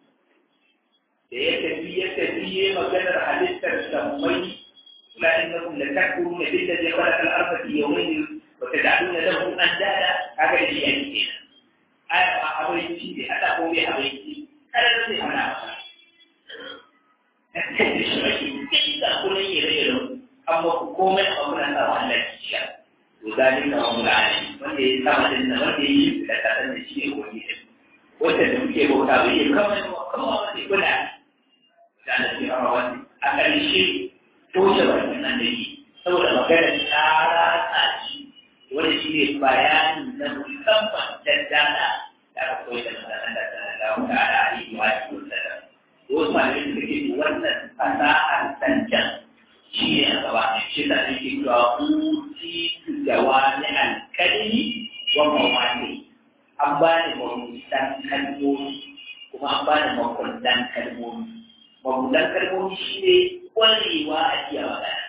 يتبيه مجال حديث السمي ولكنكم لتكفرون بالذي خلق الأرض في يومين وتجعلون له أندادا هذا الشيء يعني أنا أبغي أنا أقول أبغي أنا لازم أنا كذا أقول يريد أما كومن أمرنا ولا شيء وذلك أمر العالم وهي ثمن وهي لا تنسى شيء وتدمج وتابعي كمان كلها كانت في أروان أقل شيء توجد من النبي سوى مكان شارع تاجي ولشيء بيان نمسمى تجانا لا تقول لنا الله تعالى عليه وسلم وما يمكن وأن أنا أستنجد شيء طبعا شيء ذلك كأوتي جوامع الكلم وموانئ أمبارح ممتاز كلمون كما أمبارح مقدم كلمون مقدم كلمون شيء ƙwarewa a iya magana.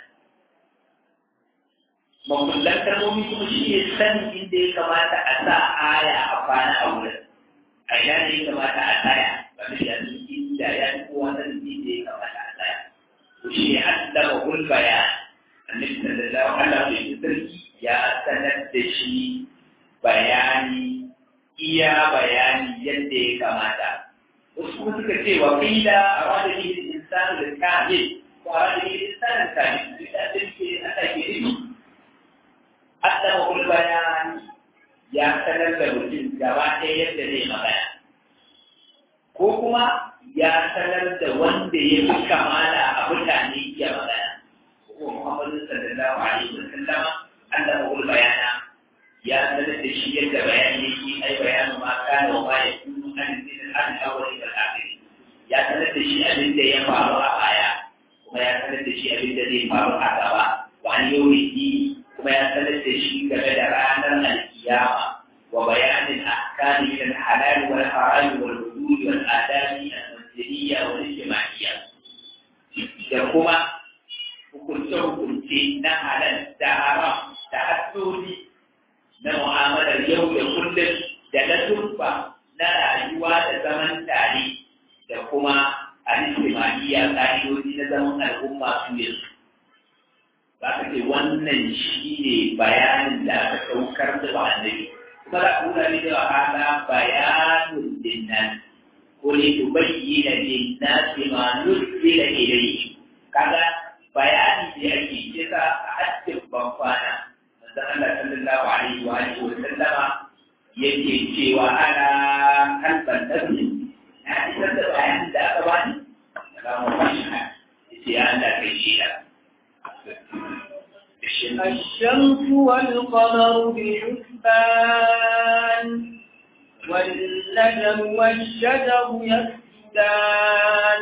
Makullan kalmomi kuma shi ne sanin inda ya kamata a sa aya a kwana a wurin. A ina ne ya kamata a tsaya, ba da yanzu inda ya fi kowa sanin inda ya kamata a tsaya. To shi ne an dama gulbaya, annabi sallallahu alaihi wa sallam ya sanar da shi bayani, iya bayani yadda ya kamata. Wasu kuma suka ce wa qila arada bihi al-insanu al-kamil وهذه الإنسان الثاني لتأتي أتاكيد أدبه البيان يتنزل الجواب يبتدي مبيان كوكما يتنزل وندي كمال أبتاني يا مبيان وهو محمد صلى الله عليه وسلم أدبه البيان يتنزل الشيء البيان أي بيان ما كان وما يكون من الأول إلى الآخر يتنزل الشيء الذي يفعل آيات kuma ya sanar da shi abin da zai faru a gaba wa an yau kuma ya sanar da shi game da ranar alkiyama wa bayanin ahkami min al-halal wal haram wal hudud wal adabi al-manziliyya wal ijtima'iyya da kuma hukunce na halal da haram da haddodi na mu'amalar yau da kullum da ladubba na rayuwa da zaman tare da kuma al-ijtima'iyya ƙa'idodi na zaman al'umma su ne ba ka ce wannan shi ne bayanin da aka ɗaukar da ba annabi kuma za ku gani da wahala bayanun dinnan ko ne ku bayyana linnasi ma nuzila ilayhi kaga bayani da ake kisa a haddin bankwana manzon Allah sallallahu alaihi wa sallama yake cewa ana kalban nabi na isar da bayanin da aka bani alamun fashiha yace ya Allah kai shi da الشمس والقمر بحسبان والنجم والشجر يسجدان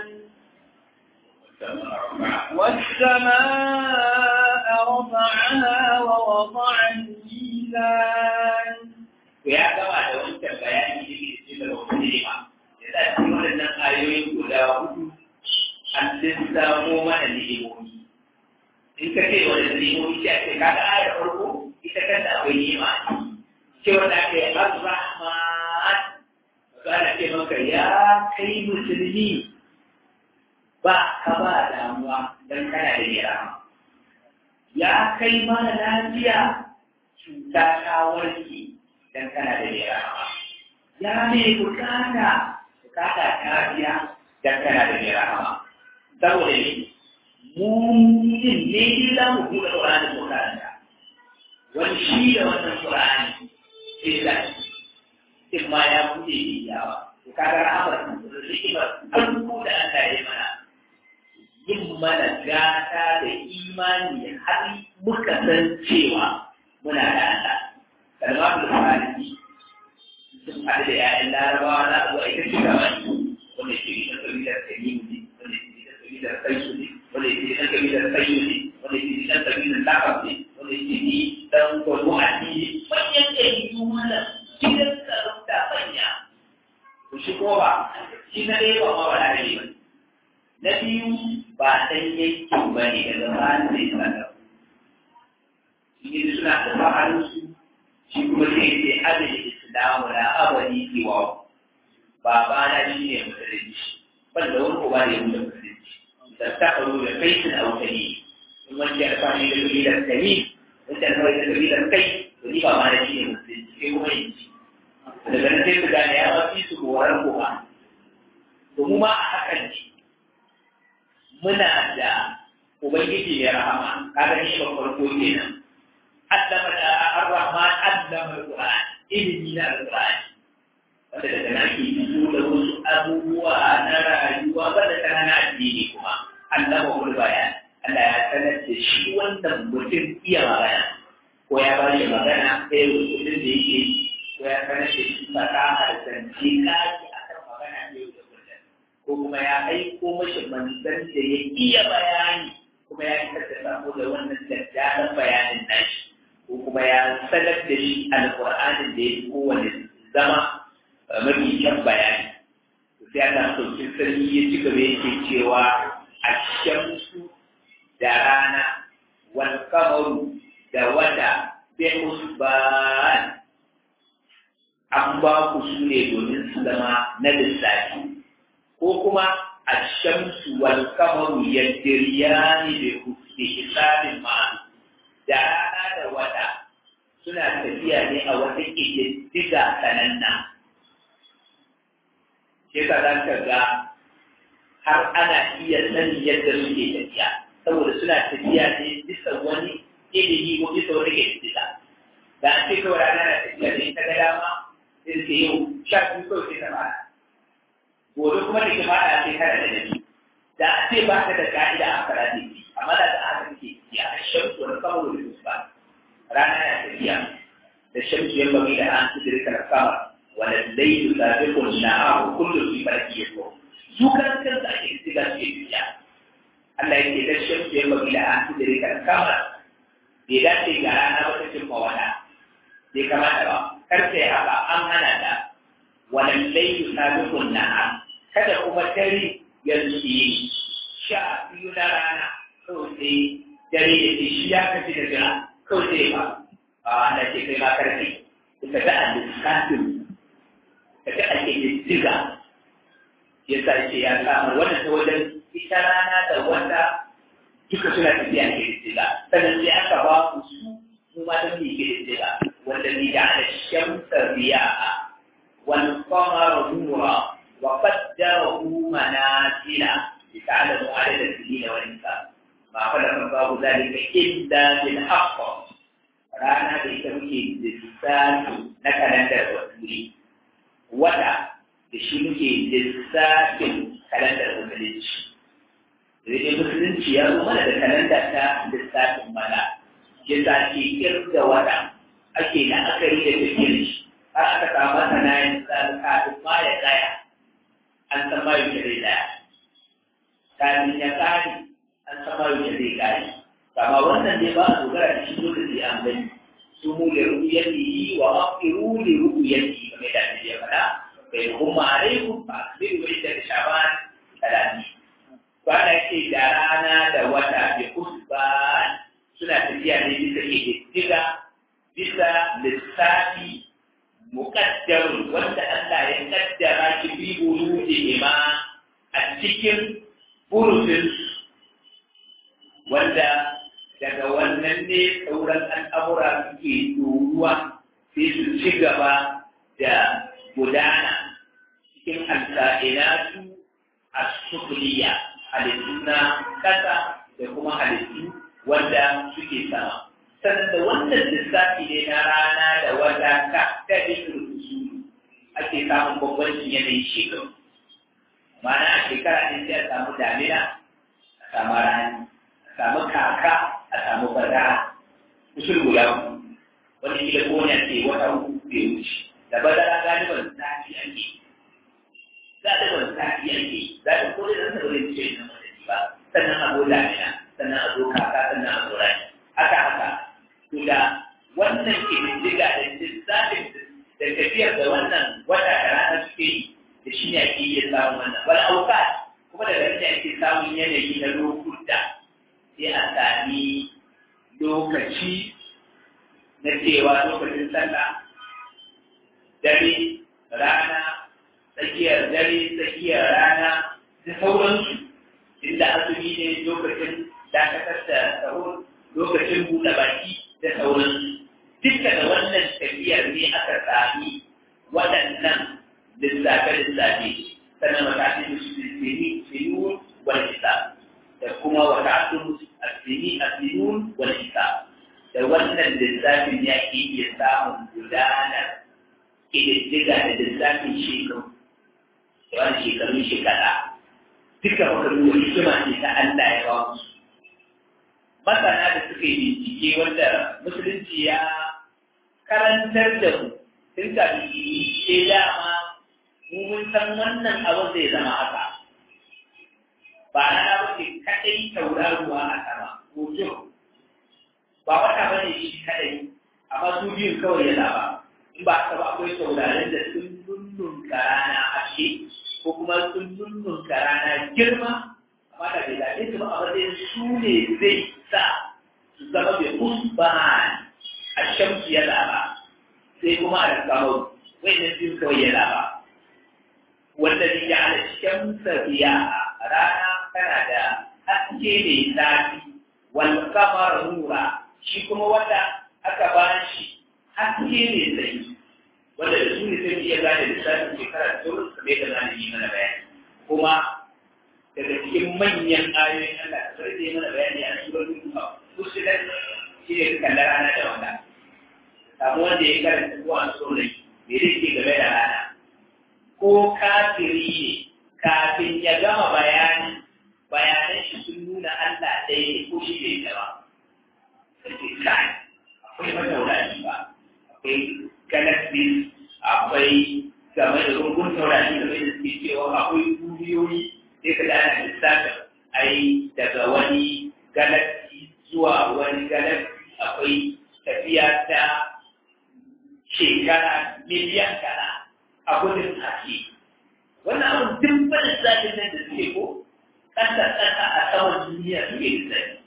والسماء رفعها ووضع الميزان ويا جماعة لو أنت بيان يجي يصير مختلفة إذا تقول أن آيوين كلها أن تستمو من الإيمان in ka ce wani zai ce a ce kaga ayar farko ita kanta akwai nima ce wanda aka yi ar-rahman wato ana ce maka ya kai musulmi ba ka ba damuwa don kana da nira ya kai mara lafiya cuta ta warke don kana da nira ya mai bukata kariya don kana da nira saboda ne mungkin ne za mu buɗe Qur'ani ko karanta wani shi da wannan Qur'ani sai da in ma ya buɗe yawa to kaga rahmar da hikimar farko da Allah ya mana yin mana gata da imani har muka san cewa muna da Allah kalmatul Qur'ani sun haɗu da ƴaƴan Larabawa na abu a ita ce gaba wanda ke yi na kabilar Tamimi wanda ke yi na kabilar Kaisu ne wanda yake ɗan kabilar Kayyu ne, wanda yake ɗan kabilar Lakab ne, wanda yake ni ɗan Kwallo a ne, manyan ɗari mana gidan sarauta manya ko ba shi na ɗaya ba ma ba da ba na biyu ba ɗan yankin ba ne daga bayan zai tsada shi ne suna da fa'arinsu shi kuma sai ce adalin islamu na abadi kiwa babana shi ne musulunci ban da wani uba da ya mutu musulunci da ta faru da kai sun autani in wani ya alfahari da kabilar kami wanda alfahari da kabilar kai to ni babana shi ne musulunci sai kuma yin ci daga nan sai su gane ya mafi su goran kuma to mu ma a hakan ne muna da ubangiji ya rahama kaga ni ba farko kenan allama ar-rahman allama al-qur'an ilimi na al-qur'an wanda daga nan ke fito da wasu abubuwa na rayuwa wanda kana na addini kuma allama ul bayan Allah ya sanar da shi wannan mutum iya magana ko ya ba shi magana sai mutum da yake ko ya sanar da shi fasaha da zance kaji akan magana ne da kullum ko kuma ya aiko mashi manzan da ya iya bayani kuma ya isar da sako da wannan daddaɗan bayanin nashi ko kuma ya sanar da shi alƙur'anin da ya fi kowane zama mafi kyan bayani sai ana saukin sarki ya ci gaba yake cewa a shamsu da rana wal kamaru da wata bi husban an ba ku su ne domin su zama na lissafi ko kuma ashamsu wal kamaru yajriyani bi hisabin ma'lum da rana da wata suna tafiya ne a wata ƙididdiga sananna sai ka za ka ga har ana iya sanin yadda suke tafiya saboda suna tafiya ne bisa wani ilimi ko bisa wani ƙididdiga da an ce kawai rana na tafiya ne ta ga dama sai ce yau sha biyu kawai sai ta fara gobe kuma da ke fada sai kada da dabi da a ce ba ta da ka'ida a karatu amma da ta haka take ya shamsu wal qamaru bil husban rana na tafiya da shamsu yan bami da an tudrika al qamar wal laylu sabiqu an nahar kullu fi falakin yasbah su kan kansa ake tiga ce tafiya Allah yake da shamsu yan bami da an tudrika al qamar bai dace ga rana ba ta cimma wata bai kamata ba kar sai haka an hana ta wal laylu sabiqu an nahar kada kuma dare yanzu yi 12 na rana kawai sai dare da ke shi ya kaci da jira kawai sai ba a wanda ce kai ma karfi ka ga a lissafin ka ga ake diga ya sa ce ya samu wannan ta wajen ita rana da wata duka suna tafiya ke diga sannan sai aka ba ku su mu ma da ke diga wanda ni da ala shamsa riya'a wal qamara nura wa qaddarahu manazila لتعلموا عدد السنين والإنسان ما خلق الله ذلك إلا بالحق رانا بيتمكي للسان نكالندر وسوري ودا بشيمكي للسان كالندر وملنش إذا المسلنش يا أمنا كالندر للسان ملا جزاكي كرد ودا أكي لأكري لتفكيرش أكا كامتنا إنسان كاتب ما يتايا أنت ما يجري لا kafin ya kare an sama yau zai kare kama wannan dai ba a dogara da shi dole sai an gani su mu da ru'yati wa aqiru li ru'yati kamar da ake faɗa bai kuma alaikum fa asiru wa idda shaban talati ba da ke da rana da wata bi usban suna tafiya ne bisa ƙididdiga bisa lissafi muqaddar wanda Allah ya kaddara shi bi buruji ma a cikin burufin wanda daga wannan ne sauran al'amura suke doruwa sai su ci gaba da gudana cikin alka'inatu a sukuliya halittu na kasa da kuma halittu wanda suke sama sannan da wannan lissafi ne na rana da wata ka ta ikin ake samun bambancin yanayin shekaru ma'ana a shekara ne sai a samu damina a samu rani a samu kaka a samu bazara usul guda wani kila ko ne ce wata uku bai wuce da bazara galiban zafi ake galiban zafi ake zafi ko da zan da ce na madadi ba sannan a zo damina sannan a zo kaka sannan a zo rani haka to da wannan kididdiga da lissafin da tafiyar da wannan wata da rana suke yi da shi ne samun wannan wal awqat kuma daga inda ake samun yanayi na lokuta sai a sami lokaci na cewa lokacin sallah dare rana tsakiyar dare tsakiyar rana da sauransu inda azumi ne lokacin dakatar da sahur lokacin buɗe baki da sauransu duka da wannan tafiyar ne aka sami waɗannan lissafe-lissafe sannan wata asini wal hisab da kuma wata asini wal hisab da wannan lissafin ya ke iya samun gudanar ƙididdiga da lissafin shekaru da wani shekarun shekara duka makaru hikima ce ta Allah ya ba musu masana da suka yi bincike wanda musulunci ya karantar da mu tun kafin ke dama mun san wannan abin zai zama haka ba na ba ce kaɗai tauraruwa a sama ko kyau ba wata ba ne shi kaɗai amma su biyun kawai ya zaba in ba haka ba akwai taurarin da sun nunnunka rana ashe ko kuma sun nunnunka rana girma amma da bai zaɓe su ba a matsayin su ne zai sa su zama bai usban a shamsu ya zaba sai kuma a kamar wai biyun kawai ya zaba wanda zai yi ala shamsa biya rana tana da haske mai zafi wal kamar nura shi kuma wanda aka ba shi haske mai tsayi wanda da su ne sai iya gane lissafin shekara da sauran su bai da zane yi mana bayani kuma daga cikin manyan ayoyin Allah da sai mana bayani a suratul Fussilat shi ne kalla rana da wanda samu wanda ya karanta ko an so ne me yake game da rana ko kafiri ne kafin ya gama bayanan shi sun nuna Allah ɗaya ne ko shi ne da ba sai kai akwai mataurari ba akwai galaxies akwai game da rungun taurari game da suke cewa akwai duniyoyi sai ka da ana lissafin ai daga wani galaxy zuwa wani galaxy akwai tafiya ta shekara miliyan kana a gudun haske wannan abin duk ba lissafin nan da suke ko ƙasa a saman duniya suke lissafi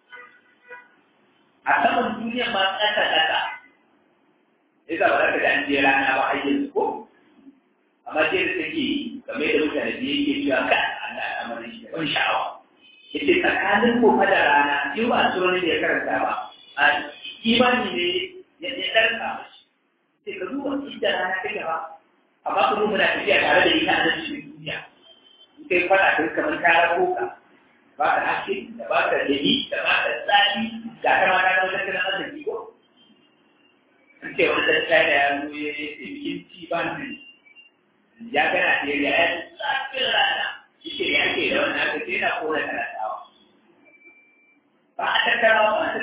a saman duniya ma ƙasa Ita ba za ka ga an je rana ba har yanzu ko? Amma ce da take game da mutane da yake cewa ka Allah ya amana shi da ban sha'awa. Yace tsakanin ko da rana in ba astronomy da ya karanta ba, a imani ne ya ɗarka mashi. Sai ka duba inda rana take ba, amma kuma muna tafiya tare da ita a nan cikin duniya. In kai fara kai kamar kara koka, ba ka haske, da ba ka dani, da ba ka tsari, ga kama ka ga wajen kana arziki ko? ce wani ɗan China ya zo ya yi bikin ci ba ne ya gana da ya yi tsafin rana yake ya ke da wani aka ce na kona talatawa ba a tattarawa da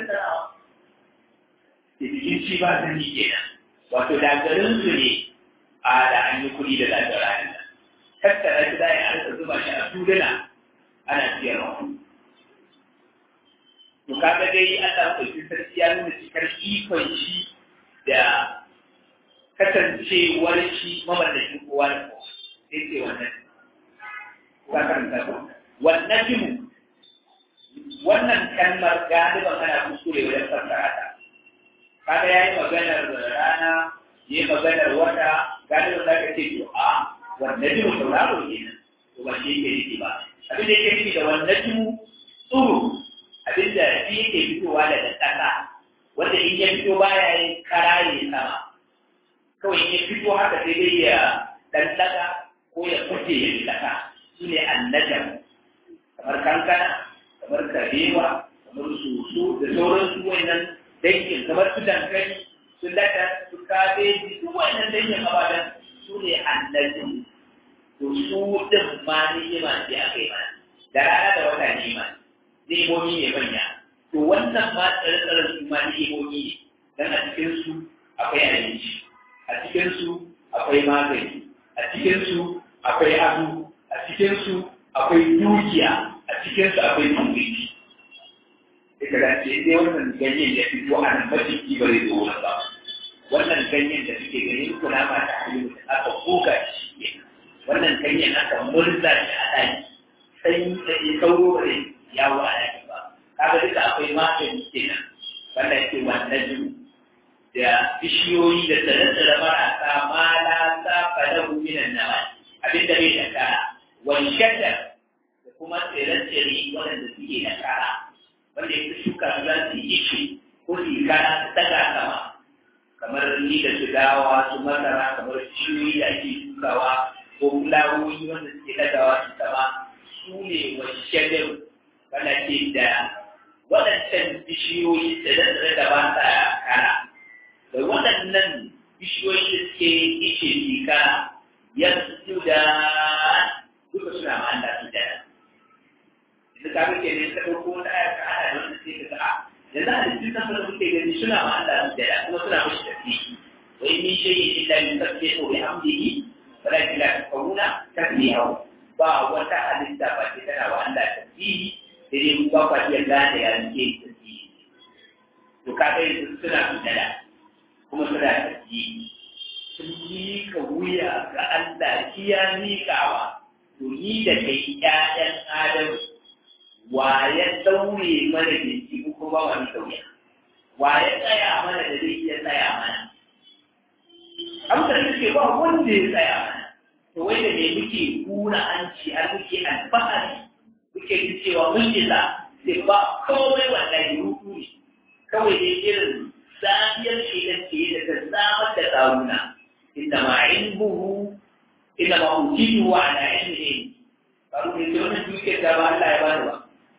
bikin ci ba ne kenan wato da garin su ne a da an yi kuɗi da ladara ne tattara shi da ya alka zuba shi a tuduna ana siyarwa to kaga dai Allah ko shi sarki ya nuna cikar ikon shi da kasancewar shi mamallakin kowa da kowa sai ce wannan ka karanta ba wannan jimu wannan kalmar galiban ana kuskure wajen fassara ta kaga yayi maganar rana yayi maganar wata galiban da ka ce to a wannan jimu sauraro kenan to ba shi yake yi ba abin da yake yi da wannan jimu tsuru abin da shi yake fitowa daga ƙasa wanda in ya fito baya yin karaye sama kawai in ya fito haka sai dai ya ɗanɗaga ko ya fice ya ɗaga su ne annajar kamar kankana kamar kabewa kamar soso da sauran su wannan dangin kamar su dankali su lata su kabeji su wannan dangin abadan su ne annajin to su ɗin ma ni'ima ce aka yi mana da rana da wata ni'ima ni'imomi ne manya to wannan ma tsare-tsaren su ma ni'imomi ne dan a cikinsu akwai abinci a cikinsu akwai magani a cikinsu akwai ado a cikinsu akwai dukiya a cikinsu akwai tumbiki ita da ce dai wannan ganyen da fito a nan maciki ba zai zo wani ba wannan ganyen da suke gani kula ma ta halittu aka koga shi ne wannan ganyen aka murza shi a ɗaki sai sauro ba zai yawo a ɗaki ba kaga duka akwai magani kenan wanda yake wannan jini da bishiyoyi da tsare-tsare marasa mala sa falahu minan nama abinda bai da kara wani shaddar da kuma tsere-tsere waɗanda suke da kara wanda ya shuka su za su yi ce ko su yi kara su daga sama kamar ni da su dawa su masara kamar bishiyoyi da ake shukawa ko fulawoyi wanda suke dagawa su sama su ne wani shaddar wanda ke da waɗancan bishiyoyi tsere-tsere da ba sa kara da waɗannan bishiyoyi da suke ishe shekara yanzu da duka suna ma'anda su da yanzu ka muke ne ta ɗauko wani ayar ka ana da wanda sai ka ga yanzu a cikin nan da muke gani suna ma'anda su da kuma suna mashi tafi wai ni shayi illa min tafi ko bi hamdihi walakin la tafawuna tasbihu ba wata halitta ba ce tana wa Allah tasbihi sai dai ba kwa iya gane ya ke tasbihi to ka ga yanzu suna sujada kuma suna tasbihi sun miƙa wuya ga Allah iya miƙawa to ni da kai ƴaƴan Adam wa ya daure mana da shi ko ba wani daure wa ya tsaya mana da zai iya tsaya mana amsar da ke ba wanda ya tsaya mana to wai da me muke kura hanci har muke alfahari muke ji cewa mun isa sai ba kawai wallahi ruku ne kawai dai irin safiyar shedan ce da ta samar da tsaruna إنما علمه إنما أوتيه على علمه قالوا لي لو نجيك تبع الله يبارك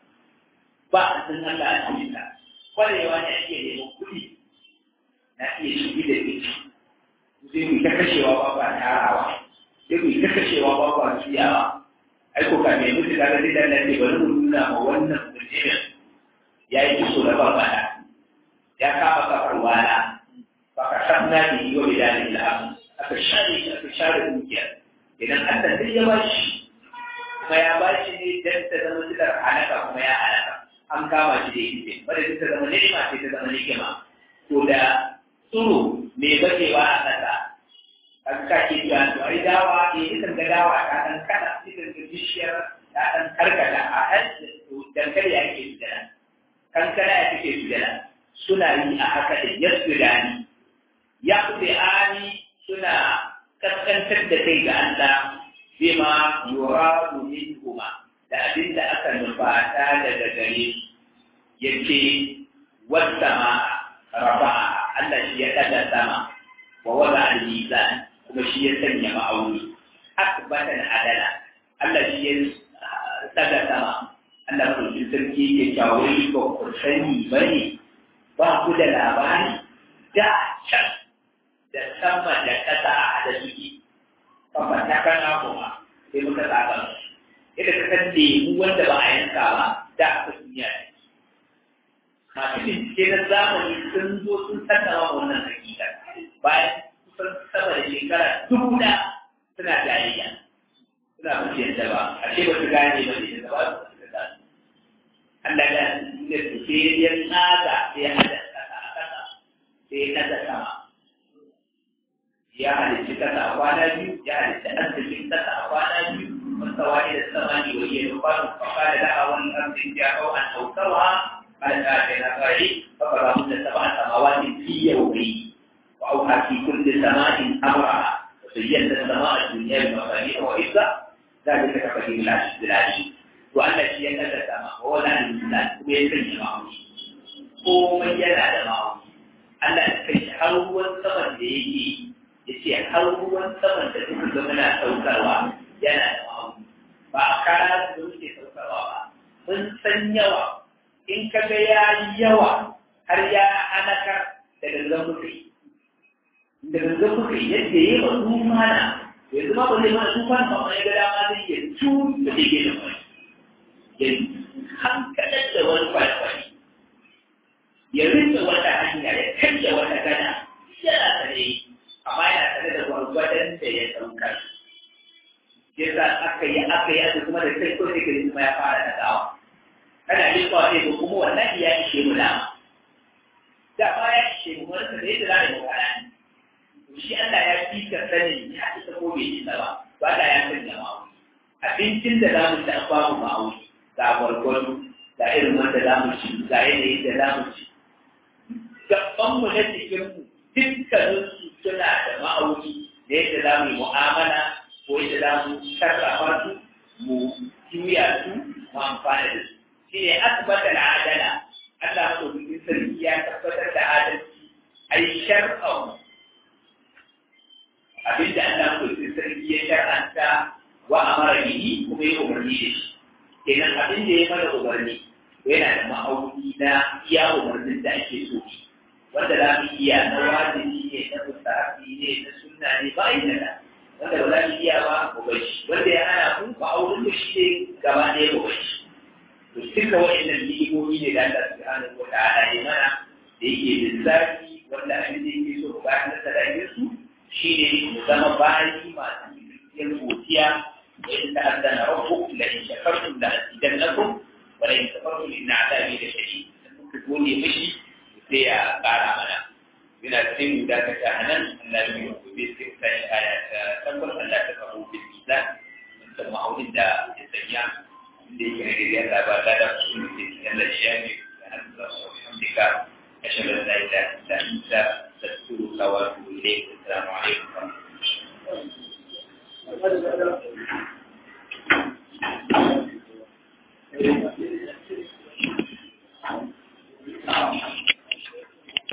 بعد أن الله أتينا ولا يواني أشياء لمكولي نأتي شديد الإيش زي كشي وبابا نعرى زي كشي وبابا سيارة أيكو كان يموت على ذلك الذي بلغنا مولنا مرجعا يا يجلس لبابا يا كابا كفروانا فكشفنا به وبدال الأمر aka share dukiya idan Allah sai ya bashi kuma ya bashi ne dan ta zama sidar halaka kuma ya halaka an kama shi da yake bada ta zama ni'ima sai ta zama ni'ima to da tsuro me bacewa a kasa an kake cewa to ai dawa idan ga dawa ta dan kada cikin bishiyar ta dan karkata a hadda dankali yake sujada kankana yake sujada suna yi a haka da yasudani ya kuɗe ani suna kaskantar da kai ga Allah bima yuradu minhuma da abin da aka nufata daga gare su yace wasama rafa'a Allah shi ya daga sama wa wada al-mizan kuma shi ya sanya ma'auni akbatan adala Allah shi ya daga sama Allah ko shi sarki yake cewa ko ku sani bane ba ku da labari da can da sama da kasa a hada suke kuma ta kana kuma sai muka tsaka idan ka san lemu wanda ba a yanka ba da aka duniya ne masu bincike na zamani sun zo sun tattawa wannan hakika bayan kusan sama da shekara 1000 suna jayayya suna mace yadda ba a ce ba su gane ba ne da ba su da gane Allah ya ce sai ya tsaga sai ya hada kasa a kasa sai ya hada sama ya halitta kasa a kwana biyu ya halitta arzikin kasa a kwana biyu masawa da samani wa iya nufasu fakada da awon arzikin jakau an hausawa ala ta kai na kare fakara mun da saba samawatin fi yaumi wa auha fi kulli samain amra wa sayyada samaa dunya bi mafani wa isa zalika ka fadi bilashi to Allah shi ya kada sama wa wala lillahi kuma ya sanya ma'auni komai yana da ma'auni Allah ya kai har ruwan saman da yake yace har ruwan saman da duka ga muna saukarwa yana da ma'auni ba a kara da muke saukarwa ba mun san yawa in ka ga yayi yawa har ya halaka da gangan muke da gangan muke yadda yayi ba tufana yanzu ma ba zai mana tufana ba mai ga dama zai yi tuba da ke da mai yanzu hankalar da wani kwalikwali ya rinda wata hanya ya canja wata gana yana tare amma yana tare da gwargwadon da ya saukar yasa aka yi kuma da sai ko sai kuma ya fara da gawa kana yi kwa sai kuma wannan ya ishe mu dama da ba ya ishe mu wanda da yadda za a yi wa shi Allah ya fi ka sanin ya isa ko bai isa ba ba da ya sanya ma'auni abincin da za mu ci an ba mu ma'auni ga gwargwado ga irin wanda za mu ci ga yanayin da za mu ci gabanmu na jikinmu dukkaninsu suna da ma'auni da yadda za mu yi mu'amala ko yadda za mu sarrafa su mu juya su mu amfana da su shi ne asibata da adala Allah madaukakin sarki ya tabbatar da adalci ai shar'u abinda Allah madaukakin sarki ya shar'anta wa amara bihi kuma ya umarni da shi kenan abin da ya mana umarni yana da ma'auni na iya umarnin da ake so wanda za mu iya na wajibi ne na mustahabi ne na sunna ne ba yi da wanda ba za mu iya ba mu bar shi wanda ya hana mu ba auren mu shi ne gaba ɗaya mu bar shi to duka wa'annan ni'imomi ne da Allah subhanahu wa ta'ala ya mana da yake lissafi wanda abin da yake so bayan da rayuwar su shine mu zama bayi masu yin godiya wa inna azana rabbukum la in shakartum la azidannakum wa la in kafartum inna azabi la shadid kuka gode mishi sai ya ƙara mana yana cikin mu da kaka hanan Allah ya yi gobe sai ka yi aya ta tabbas Allah ta kawo bil mizan da ma'aunin da ya sanya inda yake da ya ba da su ne Allah ya yi Allah alhamdulillah ashhadu an la ilaha illa anta astaghfiruka wa atubu ilayk assalamu alaikum